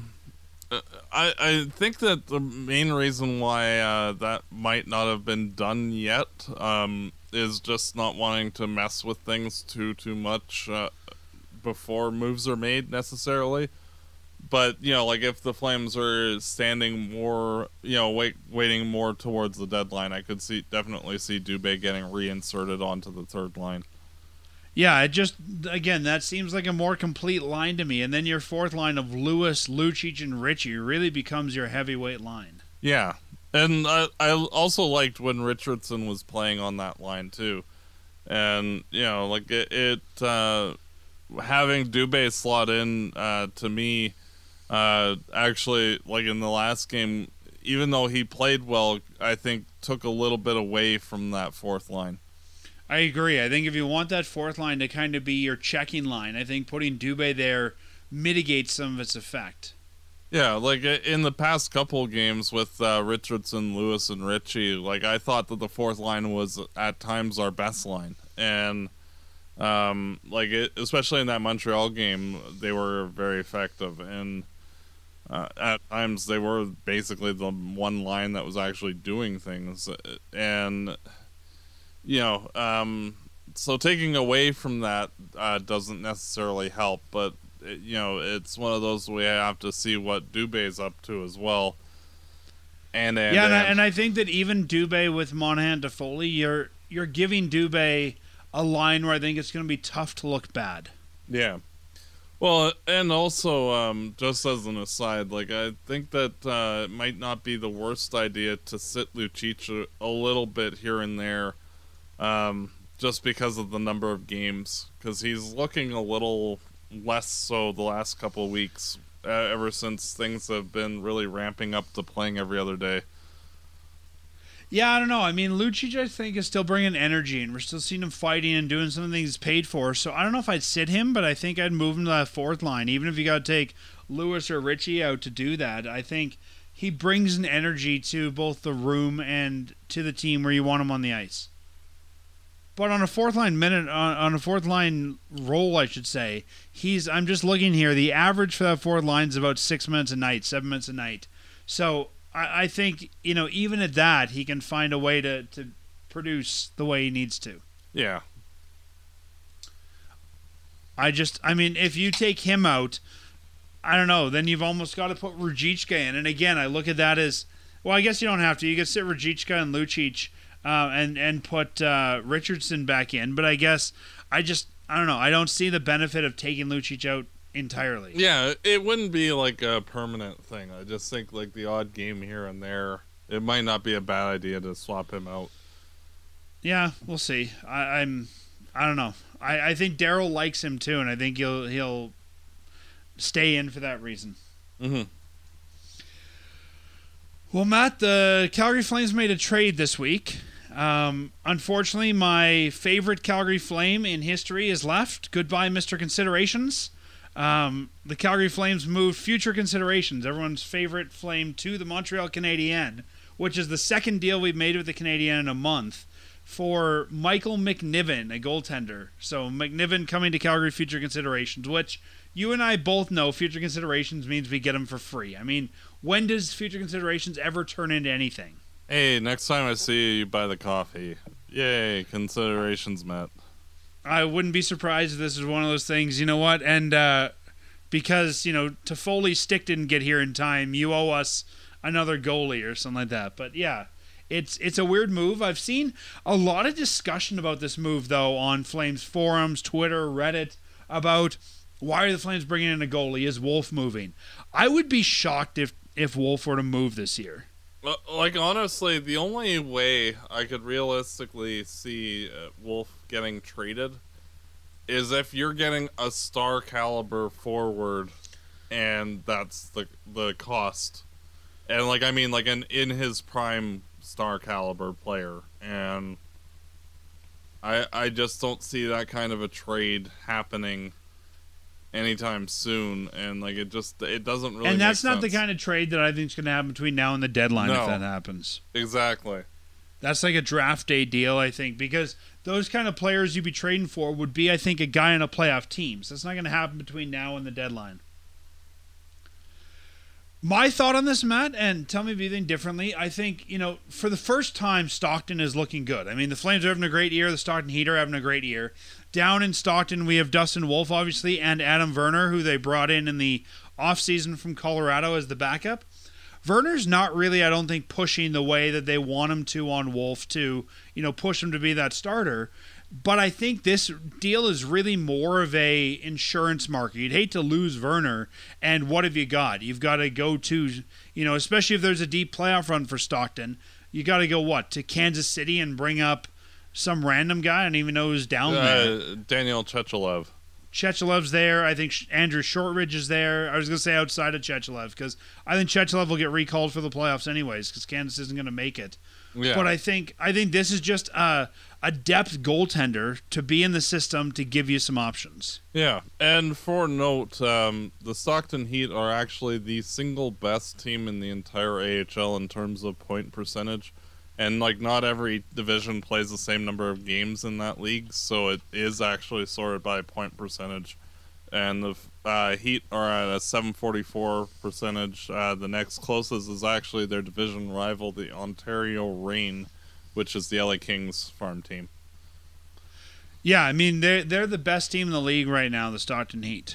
C: I think that the main reason why that might not have been done yet is just not wanting to mess with things too much before moves are made necessarily. But, like if the Flames are standing more, waiting more towards the deadline, I could definitely see Dubé getting reinserted onto the third line.
B: Yeah, it just, again, that seems like a more complete line to me. And then your fourth line of Lewis, Lucic, and Ritchie really becomes your heavyweight line.
C: Yeah, and I also liked when Richardson was playing on that line too. And, like it having Dubé slot in, to me, actually, like in the last game, even though he played well, I think took a little bit away from that fourth line.
B: I agree. I think if you want that fourth line to kind of be your checking line, I think putting Dubé there mitigates some of its effect.
C: Yeah, like in the past couple games with Richardson, Lewis, and Ritchie, like I thought that the fourth line was at times our best line. And especially in that Montreal game, they were very effective. And at times they were basically the one line that was actually doing things. And, so taking away from that doesn't necessarily help, but, it's one of those we have to see what Dubé's up to as well. And
B: I think that even Dubé with Monahan Toffoli, you're giving Dubé a line where I think it's going to be tough to look bad.
C: Yeah. Well, and also, just as an aside, like I think that it might not be the worst idea to sit Lucic a little bit here and there, just because of the number of games, because he's looking a little less so the last couple of weeks, ever since things have been really ramping up to playing every other day.
B: Yeah, I don't know. I mean, Lucic, I think, is still bringing energy, and we're still seeing him fighting and doing some of the things he's paid for. So I don't know if I'd sit him, but I think I'd move him to that fourth line, even if you got to take Lewis or Ritchie out to do that. I think he brings an energy to both the room and to the team where you want him on the ice. But on a fourth line on a fourth line role, I should say, I'm just looking here. The average for that fourth line is about 6 minutes a night, 7 minutes a night. So I think, even at that, he can find a way to produce the way he needs to.
C: Yeah.
B: If you take him out, I don't know, then you've almost got to put Ruzicka in. And again, I look at that as, well, I guess you don't have to. You could sit Ruzicka and Lucic and put Richardson back in. But I guess I don't know. I don't see the benefit of taking Lucic out entirely.
C: Yeah, it wouldn't be like a permanent thing. I just think like the odd game here and there, it might not be a bad idea to swap him out.
B: Yeah, we'll see. I'm I don't know. I think Daryl likes him too, and I think he'll stay in for that reason.
C: Mm-hmm.
B: Well, Matt, the Calgary Flames made a trade this week. Unfortunately, my favorite Calgary Flame in history is left. Goodbye, Mr. Considerations. The Calgary Flames moved Future Considerations, everyone's favorite Flame, to the Montreal Canadiens, which is the second deal we've made with the Canadiens in a month, for Michael McNiven, a goaltender. So McNiven coming to Calgary Future Considerations, which you and I both know Future Considerations means we get him for free. I mean, when does Future Considerations ever turn into anything?
C: Hey, next time I see you buy the coffee. Yay, considerations met.
B: I wouldn't be surprised if this is one of those things, you know what? And because, Toffoli Stick didn't get here in time, you owe us another goalie or something like that. But yeah, it's a weird move. I've seen a lot of discussion about this move, though, on Flames forums, Twitter, Reddit, about why are the Flames bringing in a goalie? Is Wolf moving? I would be shocked if Wolf were to move this year.
C: Like, honestly, the only way I could realistically see Wolf getting traded is if you're getting a star caliber forward, and that's the cost. And, in his prime star caliber player. And I just don't see that kind of a trade happening anytime soon, and it doesn't really.
B: And that's
C: make
B: not
C: sense.
B: the kind of trade that I think is going to happen between now and the deadline.
C: No.
B: If that happens,
C: Exactly.
B: that's like a draft day deal, I think, because those kind of players you'd be trading for would be, I think, a guy on a playoff team. So that's not going to happen between now and the deadline. My thought on this, Matt, and tell me if you think differently, I think, for the first time, Stockton is looking good. I mean, the Flames are having a great year. The Stockton Heat are having a great year. Down in Stockton, we have Dustin Wolf, obviously, and Adam Werner, who they brought in the offseason from Colorado as the backup. Werner's not really, I don't think, pushing the way that they want him to on Wolf to, push him to be that starter. But I think this deal is really more of a insurance market. You'd hate to lose Werner, and what have you got? You've got to go to, especially if there's a deep playoff run for Stockton, you got to go, to Kansas City and bring up some random guy? I don't even know who's down there.
C: Daniel Chechelev.
B: Chechelev's there. I think Andrew Shortridge is there. I was going to say outside of Chechelev, because I think Chechelev will get recalled for the playoffs anyways, because Kansas isn't going to make it.
C: Yeah.
B: But I think this is just a depth goaltender to be in the system to give you some options.
C: Yeah, and for note, the Stockton Heat are actually the single best team in the entire AHL in terms of point percentage. And, not every division plays the same number of games in that league, so it is actually sorted by point percentage. And the Heat are at a 744 percentage. The next closest is actually their division rival, the Ontario Reign, which is the LA Kings farm team.
B: Yeah, I mean, they're the best team in the league right now, the Stockton Heat.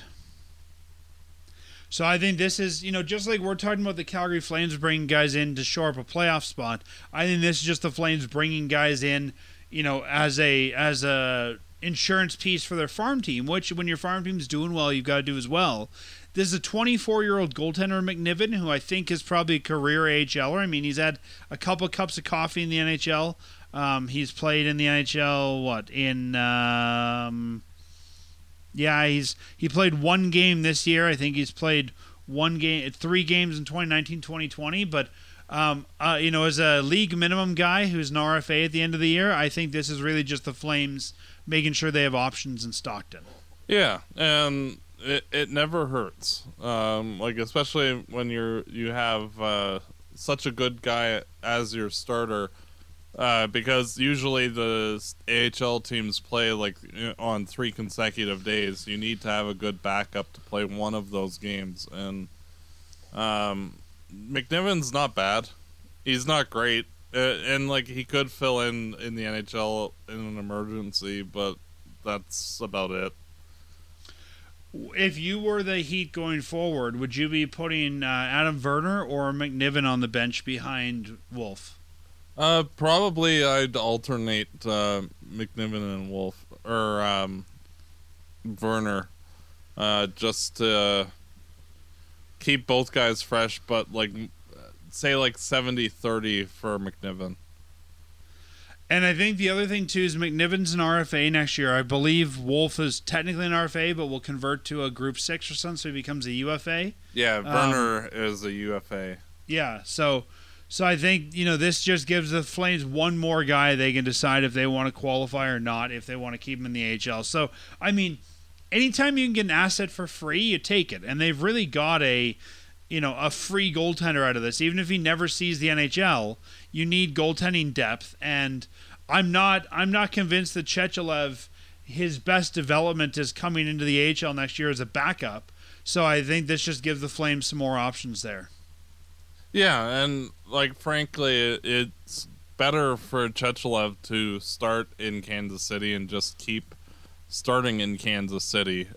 B: So I think this is, just like we're talking about the Calgary Flames bringing guys in to shore up a playoff spot, I think this is just the Flames bringing guys in, as a insurance piece for their farm team, which when your farm team's doing well, you've got to do as well. This is a 24-year-old goaltender, McNiven, who I think is probably a career AHLer. I mean, he's had a couple cups of coffee in the NHL. He's played in the NHL, he played one game this year. I think he's played 3 games in 2019, 2020. But, as a league minimum guy who's an RFA at the end of the year, I think this is really just the Flames making sure they have options in Stockton.
C: Yeah, and it never hurts. Especially when you have such a good guy as your starter. Because usually the AHL teams play on 3 consecutive days. You need to have a good backup to play one of those games. And McNiven's not bad. He's not great. And he could fill in the NHL in an emergency, but that's about it.
B: If you were the Heat going forward, would you be putting Adam Werner or McNiven on the bench behind Wolf?
C: Probably I'd alternate McNiven and Wolf or Werner, just to keep both guys fresh. But say 70-30 for McNiven.
B: And I think the other thing, too, is McNiven's an RFA next year. I believe Wolf is technically an RFA, but will convert to a Group 6 or something, so he becomes a UFA.
C: Yeah, Werner is a UFA.
B: Yeah, so I think, this just gives the Flames one more guy they can decide if they want to qualify or not, if they want to keep him in the AHL. So, I mean, anytime you can get an asset for free, you take it. And they've really got a free goaltender out of this. Even if he never sees the NHL, you need goaltending depth. And I'm not convinced that Chechelev, his best development is coming into the AHL next year as a backup. So I think this just gives the Flames some more options there.
C: Yeah, and frankly, it's better for Chechelev to start in Kansas City and just keep starting in Kansas City.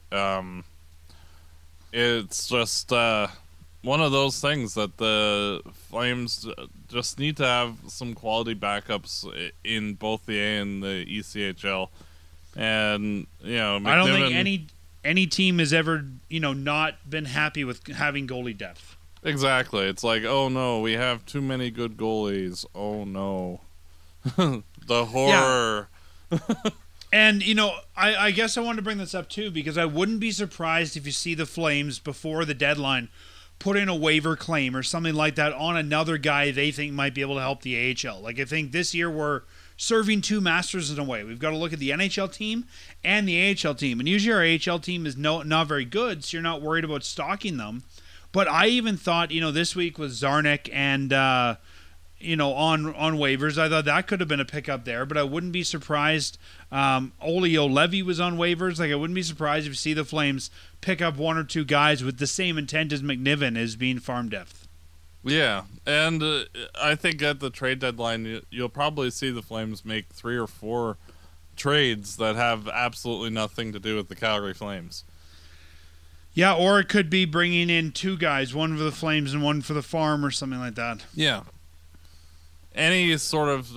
C: It's just one of those things that the Flames just need to have some quality backups in both the A and the ECHL. And, McNiven,
B: I don't think any team has ever, not been happy with having goalie depth.
C: Exactly. It's like, oh no, we have too many good goalies. Oh no. The horror.
B: Yeah. And, I guess I wanted to bring this up too, because I wouldn't be surprised if you see the Flames before the deadline put in a waiver claim or something like that on another guy they think might be able to help the AHL. I think this year we're serving two masters in a way. We've got to look at the NHL team and the AHL team. And usually our AHL team is not very good, so you're not worried about stocking them. But I even thought, this week with Zarnik and, on waivers, I thought that could have been a pickup there. But I wouldn't be surprised. Olio Levy was on waivers. I wouldn't be surprised if you see the Flames pick up one or two guys with the same intent as McNiven as being farm depth.
C: Yeah, and I think at the trade deadline, you'll probably see the Flames make 3 or 4 trades that have absolutely nothing to do with the Calgary Flames.
B: Yeah, or it could be bringing in 2 guys, one for the Flames and one for the farm or something like that.
C: Yeah. Any sort of,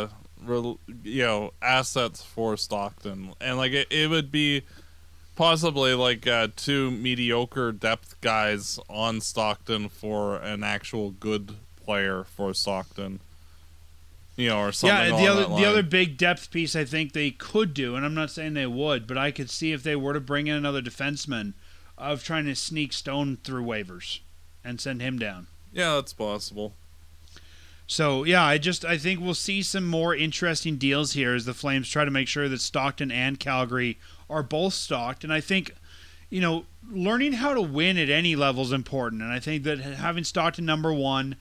C: assets for Stockton. And, it would be possibly, 2 mediocre depth guys on Stockton for an actual good player for Stockton. Or something along that line.
B: The other big depth piece I think they could do, and I'm not saying they would, but I could see if they were to bring in another defenseman, of trying to sneak Stone through waivers and send him down.
C: Yeah, that's possible.
B: So, yeah, I think we'll see some more interesting deals here as the Flames try to make sure that Stockton and Calgary are both stocked. And I think, learning how to win at any level is important. And I think that having Stockton number 1,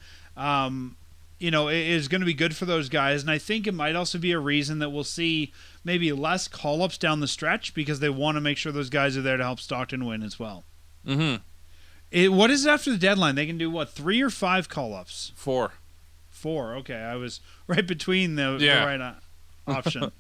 B: is going to be good for those guys. And I think it might also be a reason that we'll see maybe less call-ups down the stretch because they want to make sure those guys are there to help Stockton win as well.
C: Mm-hmm.
B: What is it after the deadline? They can do, 3 or 5 call-ups?
C: 4.
B: 4, okay. I was right between the right option.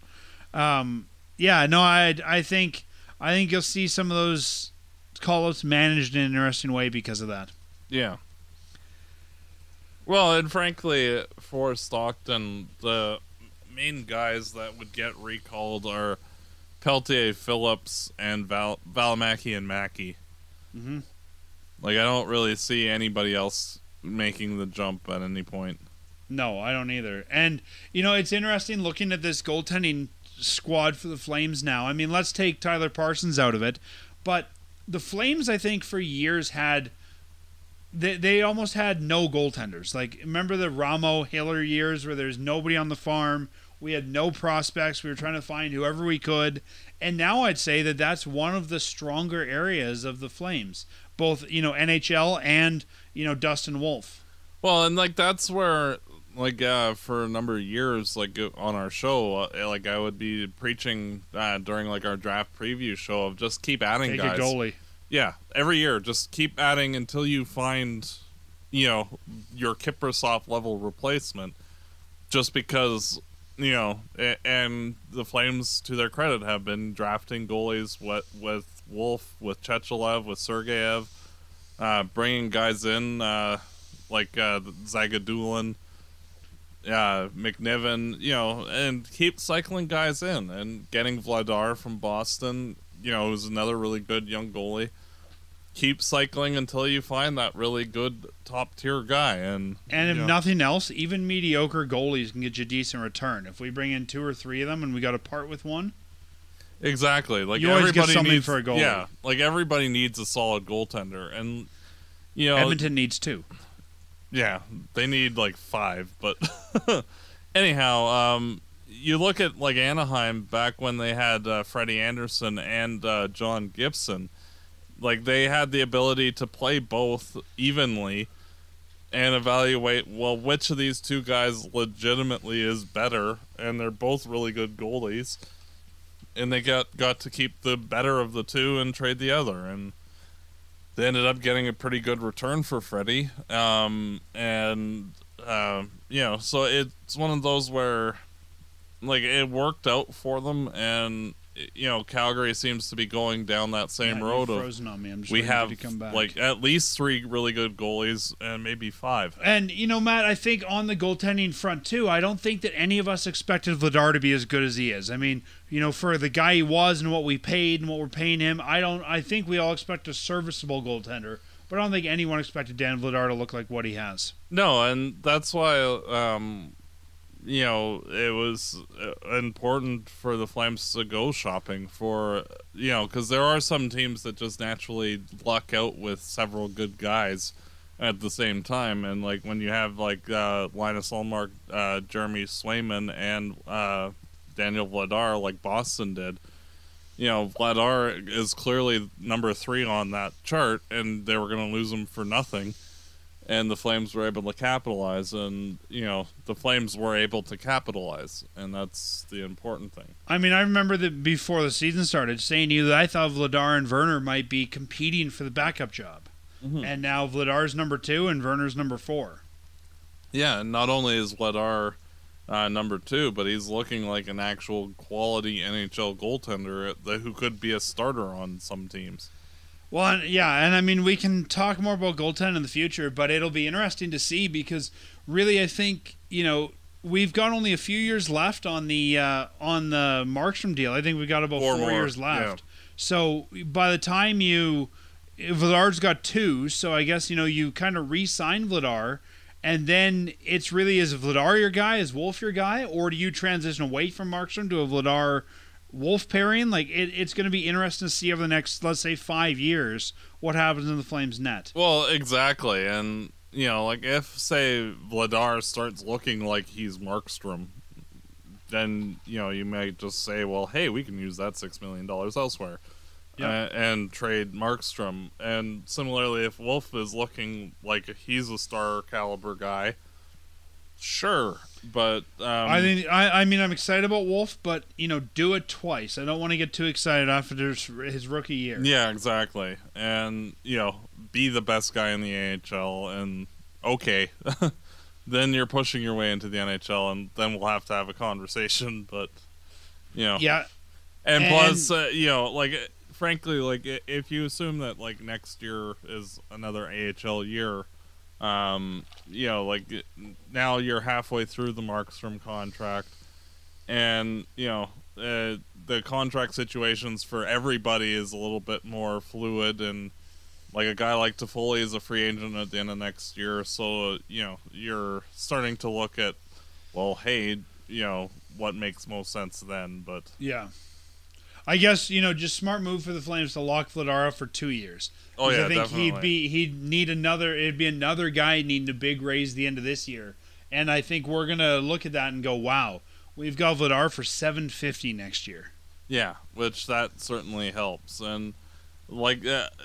B: I think you'll see some of those call-ups managed in an interesting way because of that.
C: Yeah. Well, and frankly, for Stockton, the main guys that would get recalled are Peltier, Phillips, and Valimaki and Mackey.
B: Mm-hmm.
C: I don't really see anybody else making the jump at any point.
B: No, I don't either. And, it's interesting looking at this goaltending squad for the Flames now. I mean, let's take Tyler Parsons out of it. But the Flames, I think, for years had... They almost had no goaltenders. Remember the Ramo-Hiller years where there's nobody on the farm? We had no prospects. We were trying to find whoever we could. And now I'd say that that's one of the stronger areas of the Flames. Both, NHL and, Dustin Wolf.
C: Well, and, that's where... for a number of years, on our show, I would be preaching during, our draft preview show of just keep adding guys.
B: Take a goalie.
C: Yeah, every year, just keep adding until you find, your Kiprusoff level replacement. Just because, and the Flames, to their credit, have been drafting goalies with Wolf, with Chechelev, with Sergeyev, bringing guys in Zagadulin. McNiven, and keep cycling guys in and getting Vladar from Boston, who's another really good young goalie. keep cycling until you find that really good top tier guy. And
B: if nothing else, even mediocre goalies can get you a decent return. If we bring in 2 or 3 of them and we got to part with one.
C: Exactly. Like
B: you always
C: everybody
B: get something
C: needs,
B: for a goalie.
C: Yeah. Like everybody needs a solid goaltender. And,
B: Edmonton needs 2.
C: Yeah. They need like 5. But anyhow, you look at like Anaheim back when they had Freddie Anderson and John Gibson. Like, they had the ability to play both evenly and evaluate, well, which of these 2 guys legitimately is better, and they're both really good goalies. And they got to keep the better of the 2 and trade the other. And they ended up getting a pretty good return for Freddie. So it's one of those where, like, it worked out for them, and Calgary seems to be going down that same road of
B: frozen on me. I'm just
C: we
B: waiting for
C: have
B: you to come back.
C: like at least 3 really good goalies and maybe 5.
B: And Matt, I think on the goaltending front too, I don't think that any of us expected Vladar to be as good as he is. I mean, for the guy he was and what we paid and what we're paying him, I think we all expect a serviceable goaltender, but I don't think anyone expected Dan Vladar to look like what he has.
C: No, and that's why it was important for the Flames to go shopping for, because there are some teams that just naturally luck out with several good guys at the same time. And, like, when you have, like, Linus Ullmark, Jeremy Swayman, and Daniel Vladar, like Boston did, Vladar is clearly number 3 on that chart, and they were going to lose him for nothing. And the Flames were able to capitalize, and, the Flames were able to capitalize, and that's the important thing.
B: I mean, I remember that before the season started saying to you that I thought Vladar and Werner might be competing for the backup job. Mm-hmm. And now Vladar's number 2 and Werner's number 4.
C: Yeah, and not only is Vladar number 2, but he's looking like an actual quality NHL goaltender who could be a starter on some teams.
B: Well, yeah, and I mean, we can talk more about goaltending in the future, but it'll be interesting to see because really I think, we've got only a few years left on the Markstrom deal. I think we've got about 4 years left. Yeah. So by the time Vladar's got 2, so I guess, you kind of re-sign Vladar, and then it's really, is Vladar your guy, is Wolf your guy, or do you transition away from Markstrom to a Vladar Wolf pairing? Like, it's going to be interesting to see over the next, let's say, 5 years what happens in the Flames net.
C: Well, exactly. And, like, if, say, Vladar starts looking like he's Markstrom, then, you might just say, well, hey, we can use that $6 million elsewhere. Yep. And trade Markstrom. And similarly, if Wolf is looking like he's a star caliber guy, sure, but
B: I mean, I'm excited about Wolf, but do it twice. I don't want to get too excited after his rookie year.
C: Yeah, exactly, and be the best guy in the AHL, and okay, then you're pushing your way into the NHL, and then we'll have to have a conversation. But
B: yeah,
C: and plus, like, frankly, like, if you assume that, like, next year is another AHL year. Like, now you're halfway through the Markstrom contract, and the contract situations for everybody is a little bit more fluid, and like a guy like Toffoli is a free agent at the end of next year, so you're starting to look at, well, hey, what makes most sense then. But
B: yeah, I guess, just smart move for the Flames to lock Vladar up for 2 years.
C: Oh yeah,
B: I think
C: definitely.
B: It'd be another guy needing a big raise the end of this year. And I think we're going to look at that and go, wow, we've got Vladar for $750 next year.
C: Yeah, which that certainly helps. And what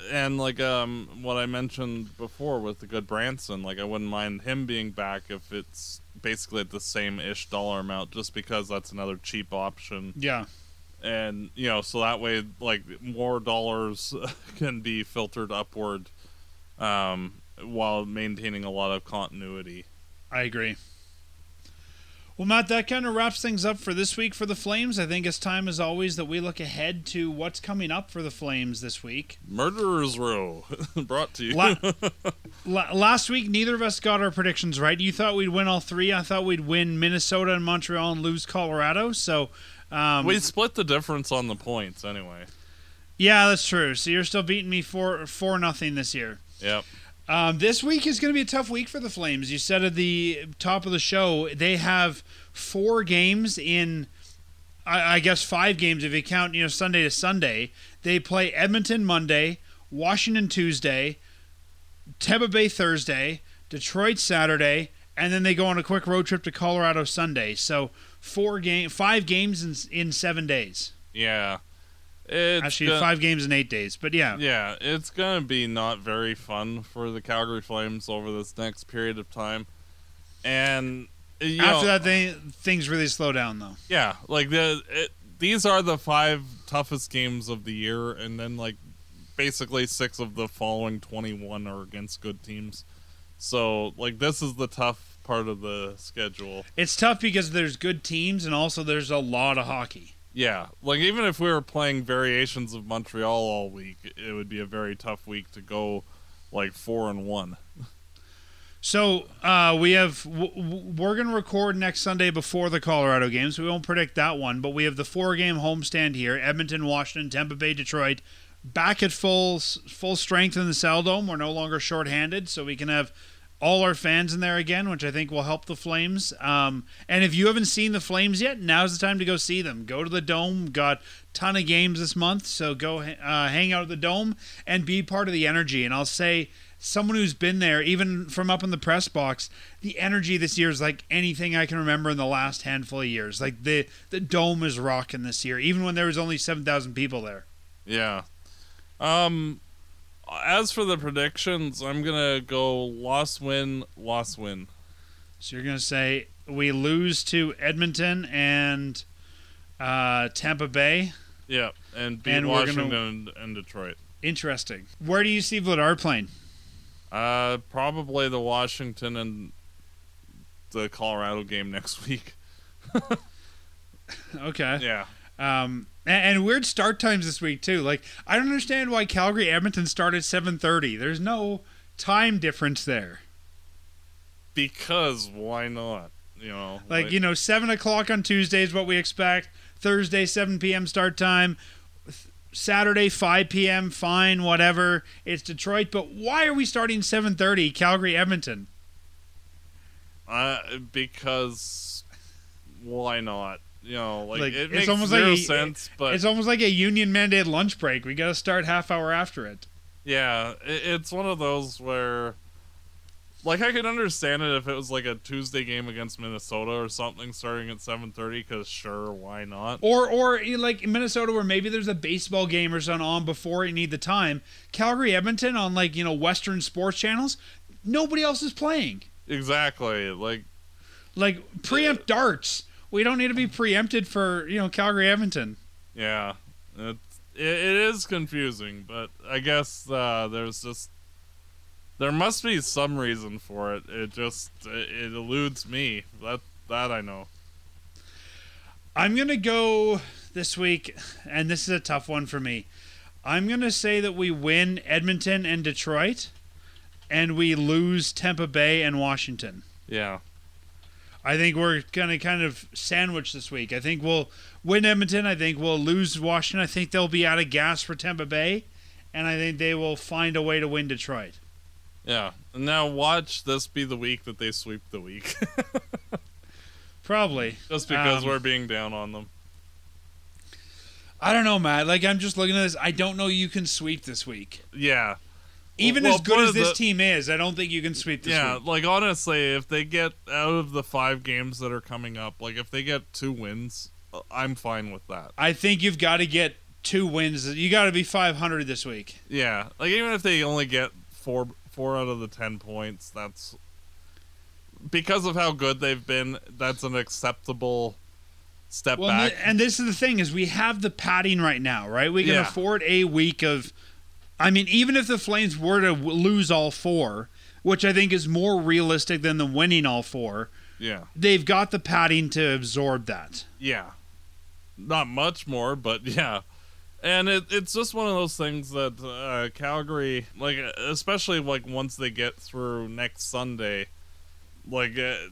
C: I mentioned before with the good Branson, like, I wouldn't mind him being back if it's basically at the same-ish dollar amount, just because that's another cheap option.
B: Yeah.
C: And, so that way, like, more dollars can be filtered upward while maintaining a lot of continuity.
B: I agree. Well, Matt, that kind of wraps things up for this week for the Flames. I think it's time, as always, that we look ahead to what's coming up for the Flames this week.
C: Murderers Row, brought to you.
B: Last week, neither of us got our predictions right. You thought we'd win all 3. I thought we'd win Minnesota and Montreal and lose Colorado. So...
C: we split the difference on the points anyway.
B: Yeah, that's true. So you're still beating me 4-0 this year.
C: Yep.
B: This week is going to be a tough week for the Flames. You said at the top of the show they have 4 games in, I guess 5 games if you count Sunday to Sunday. They play Edmonton Monday, Washington Tuesday, Tampa Bay Thursday, Detroit Saturday, and then they go on a quick road trip to Colorado Sunday. So 5 games in 7 days.
C: Yeah.
B: Actually, 5 games in 8 days, but yeah.
C: Yeah, it's going to be not very fun for the Calgary Flames over this next period of time. And
B: after that, things really slow down, though.
C: Yeah, like these are the 5 toughest games of the year, and then like basically 6 of the following 21 are against good teams. So like this is the tough part of the schedule.
B: It's tough because there's good teams, and also there's a lot of hockey.
C: Yeah, like even if we were playing variations of Montreal all week, it would be a very tough week to go like 4-1.
B: So we're going to record next Sunday before the Colorado game, so we won't predict that one. But we have the 4-game homestand here: Edmonton, Washington, Tampa Bay, Detroit. Back at full strength in the Saddledome. We're no longer shorthanded, so we can have all our fans in there again, which I think will help the Flames. And if you haven't seen the Flames yet, now's the time to go see them. Go to the Dome. Got a ton of games this month, so go hang out at the Dome and be part of the energy. And I'll say, someone who's been there, even from up in the press box, the energy this year is like anything I can remember in the last handful of years. Like the Dome is rocking this year, even when there was only 7,000 people there.
C: Yeah. As for the predictions, I'm going to go loss win.
B: So you're going to say we lose to Edmonton and Tampa Bay?
C: Yeah, and beat Washington and Detroit.
B: Interesting. Where do you see Vladar playing?
C: Probably the Washington and the Colorado game next week.
B: Okay.
C: Yeah.
B: And weird start times this week too. Like, I don't understand why Calgary Edmonton started at 7:30. There's no time difference there.
C: Because why not?
B: 7 o'clock on Tuesday is what we expect. Thursday 7 p.m. start time. Saturday 5 p.m. Fine, whatever. It's Detroit, but why are we starting 7:30 Calgary Edmonton?
C: Because why not? It
B: it's
C: makes
B: almost
C: zero sense, but
B: it's almost like a union mandated lunch break. We got to start half hour after it.
C: Yeah, it's one of those where, like, I could understand it if it was like a Tuesday game against Minnesota or something starting at 7:30. Because sure, why not?
B: Or like in Minnesota, where maybe there's a baseball game or something on before you need the time. Calgary Edmonton on Western sports channels, nobody else is playing.
C: Exactly, like
B: preempt darts. We don't need to be preempted for, Calgary Edmonton.
C: Yeah, it is confusing, but I guess there must be some reason for it. It eludes me. That I know.
B: I'm gonna go this week, and this is a tough one for me. I'm gonna say that we win Edmonton and Detroit, and we lose Tampa Bay and Washington.
C: Yeah.
B: I think we're going to kind of sandwich this week. I think we'll win Edmonton. I think we'll lose Washington. I think they'll be out of gas for Tampa Bay. And I think they will find a way to win Detroit.
C: Yeah. And now watch this be the week that they sweep the week.
B: Probably.
C: Just because we're being down on them.
B: I don't know, Matt. I'm just looking at this. I don't know you can sweep this week.
C: Yeah.
B: Even as good as this team is, I don't think you can sweep this week.
C: Honestly, if they get out of the 5 games that are coming up, if they get 2 wins, I'm fine with that.
B: I think you've got to get 2 wins. You got to be 500 this week.
C: Yeah, even if they only get 4 out of the 10 points, that's because of how good they've been. That's an acceptable step back.
B: And this is the thing: is we have the padding right now, right? We can afford a week of. I mean, even if the Flames were to lose all 4, which I think is more realistic than the winning all 4, they've got the padding to absorb that.
C: Yeah. Not much more, but yeah. And it's just one of those things that Calgary, especially once they get through next Sunday, the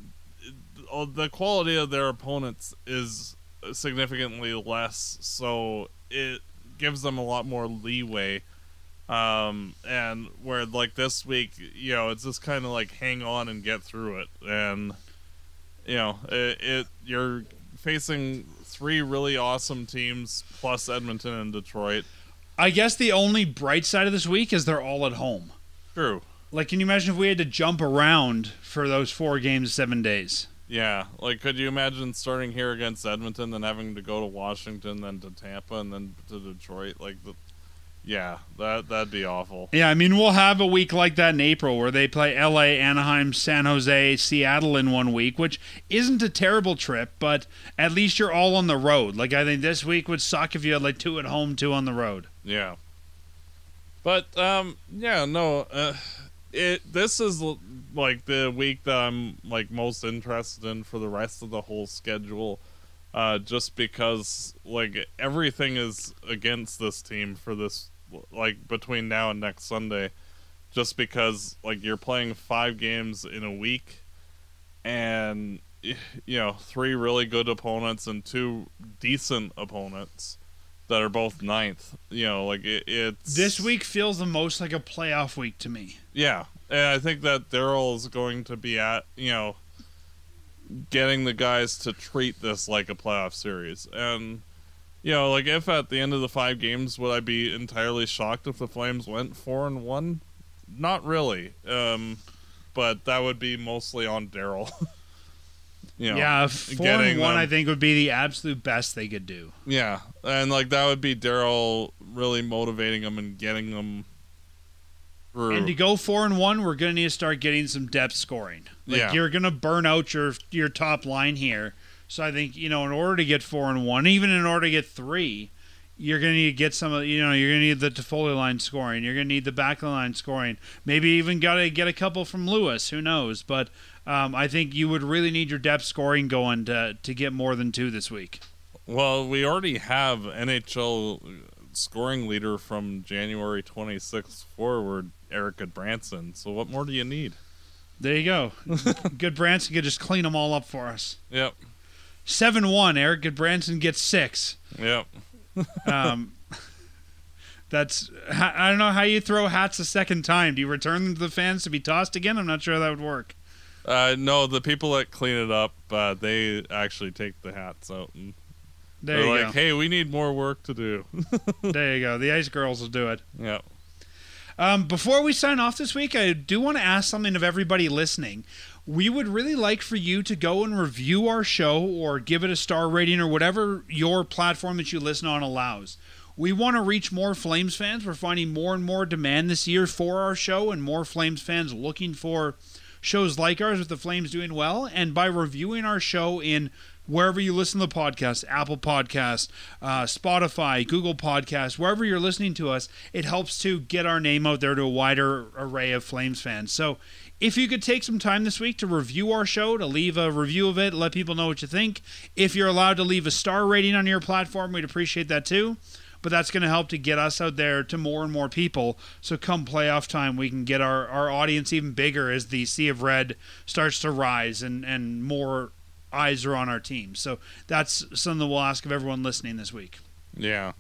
C: quality of their opponents is significantly less, so gives them a lot more leeway. And where like this week, it's just kind of like hang on and get through it. And, you're facing 3 really awesome teams plus Edmonton and Detroit.
B: I guess the only bright side of this week is they're all at home.
C: True.
B: Like, can you imagine if we had to jump around for those 4 games, 7 days?
C: Yeah. Like, could you imagine starting here against Edmonton, then having to go to Washington, then to Tampa, and then to Detroit? Like, that'd be awful.
B: Yeah, I mean, we'll have a week like that in April where they play LA, Anaheim, San Jose, Seattle in 1 week, which isn't a terrible trip, but at least you're all on the road. Like, I think this week would suck if you had like 2 at home, 2 on the road.
C: Yeah. But, this is like the week that I'm like most interested in for the rest of the whole schedule. Just because like everything is against this team for this, like between now and next Sunday, just because like you're playing 5 games in a week, and 3 really good opponents and 2 decent opponents that are both ninth. It's
B: this week feels the most like a playoff week to me.
C: Yeah, and I think that Daryl is going to be at getting the guys to treat this like a playoff series. And, like if at the end of the 5 games, would I be entirely shocked if the Flames went 4-1? Not really. But that would be mostly on Daryl.
B: 4-1 I think would be the absolute best they could do.
C: Yeah, and like that would be Daryl really motivating them and getting them through.
B: And to go 4-1, we're going to need to start getting some depth scoring. You're going to burn out your top line here. So I think, in order to get 4-1, even in order to get 3, you're going to need to get some of, you're going to need the Toffoli line scoring. You're going to need the back line scoring. Maybe even got to get a couple from Lewis. Who knows? But I think you would really need your depth scoring going to get more than 2 this week.
C: Well, we already have NHL scoring leader from January 26th forward, Eric Goodbranson. So what more do you need?
B: There you go. Goodbranson could just clean them all up for us.
C: Yep.
B: 7-1. Eric Goodbranson gets 6.
C: Yep.
B: That's I don't know how you throw hats a second time. Do you return them to the fans to be tossed again? I'm not sure how that would work.
C: No, the people that clean it up, they actually take the hats out and
B: they're like,
C: go. Hey, we need more work to do.
B: There you go. The Ice Girls will do it.
C: Yeah.
B: Before we sign off this week, I do want to ask something of everybody listening. We would really like for you to go and review our show or give it a star rating or whatever your platform that you listen on allows. We want to reach more Flames fans. We're finding more and more demand this year for our show and more Flames fans looking for shows like ours with the Flames doing well. And by reviewing our show in wherever you listen to the podcast, Apple Podcasts, Spotify, Google Podcasts, wherever you're listening to us, it helps to get our name out there to a wider array of Flames fans. So if you could take some time this week to review our show, to leave a review of it, let people know what you think. If you're allowed to leave a star rating on your platform, we'd appreciate that too. But that's going to help to get us out there to more and more people. So come playoff time, we can get our audience even bigger as the Sea of Red starts to rise and more eyes are on our team. So that's something we'll ask of everyone listening this week.
C: Yeah.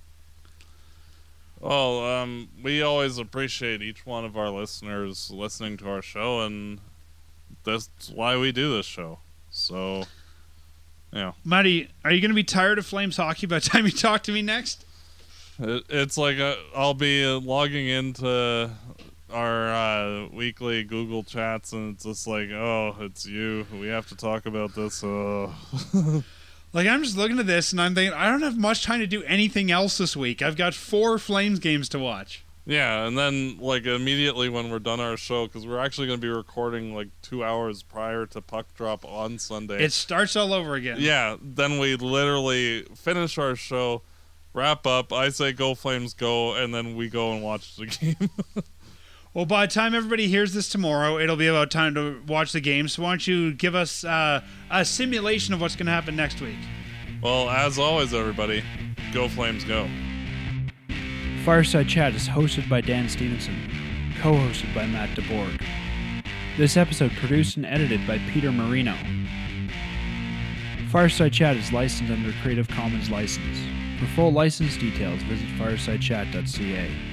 C: Well, we always appreciate each one of our listeners listening to our show, and that's why we do this show. So, yeah.
B: Matty, are you going to be tired of Flames hockey by the time you talk to me next?
C: It's like I'll be logging into our weekly Google chats, and it's just like, oh, it's you. We have to talk about this.
B: Like, I'm just looking at this, and I'm thinking, I don't have much time to do anything else this week. I've got 4 Flames games to watch.
C: Yeah, and then, like, immediately when we're done our show, because we're actually going to be recording, like, 2 hours prior to puck drop on Sunday.
B: It starts all over again.
C: Yeah, then we literally finish our show, wrap up, I say go Flames go, and then we go and watch the game.
B: Well, by the time everybody hears this tomorrow, it'll be about time to watch the game. So why don't you give us a simulation of what's going to happen next week?
C: Well, as always, everybody, go Flames go.
D: Fireside Chat is hosted by Dan Stevenson, co-hosted by Matt DeBorg. This episode produced and edited by Peter Marino. Fireside Chat is licensed under Creative Commons license. For full license details, visit firesidechat.ca.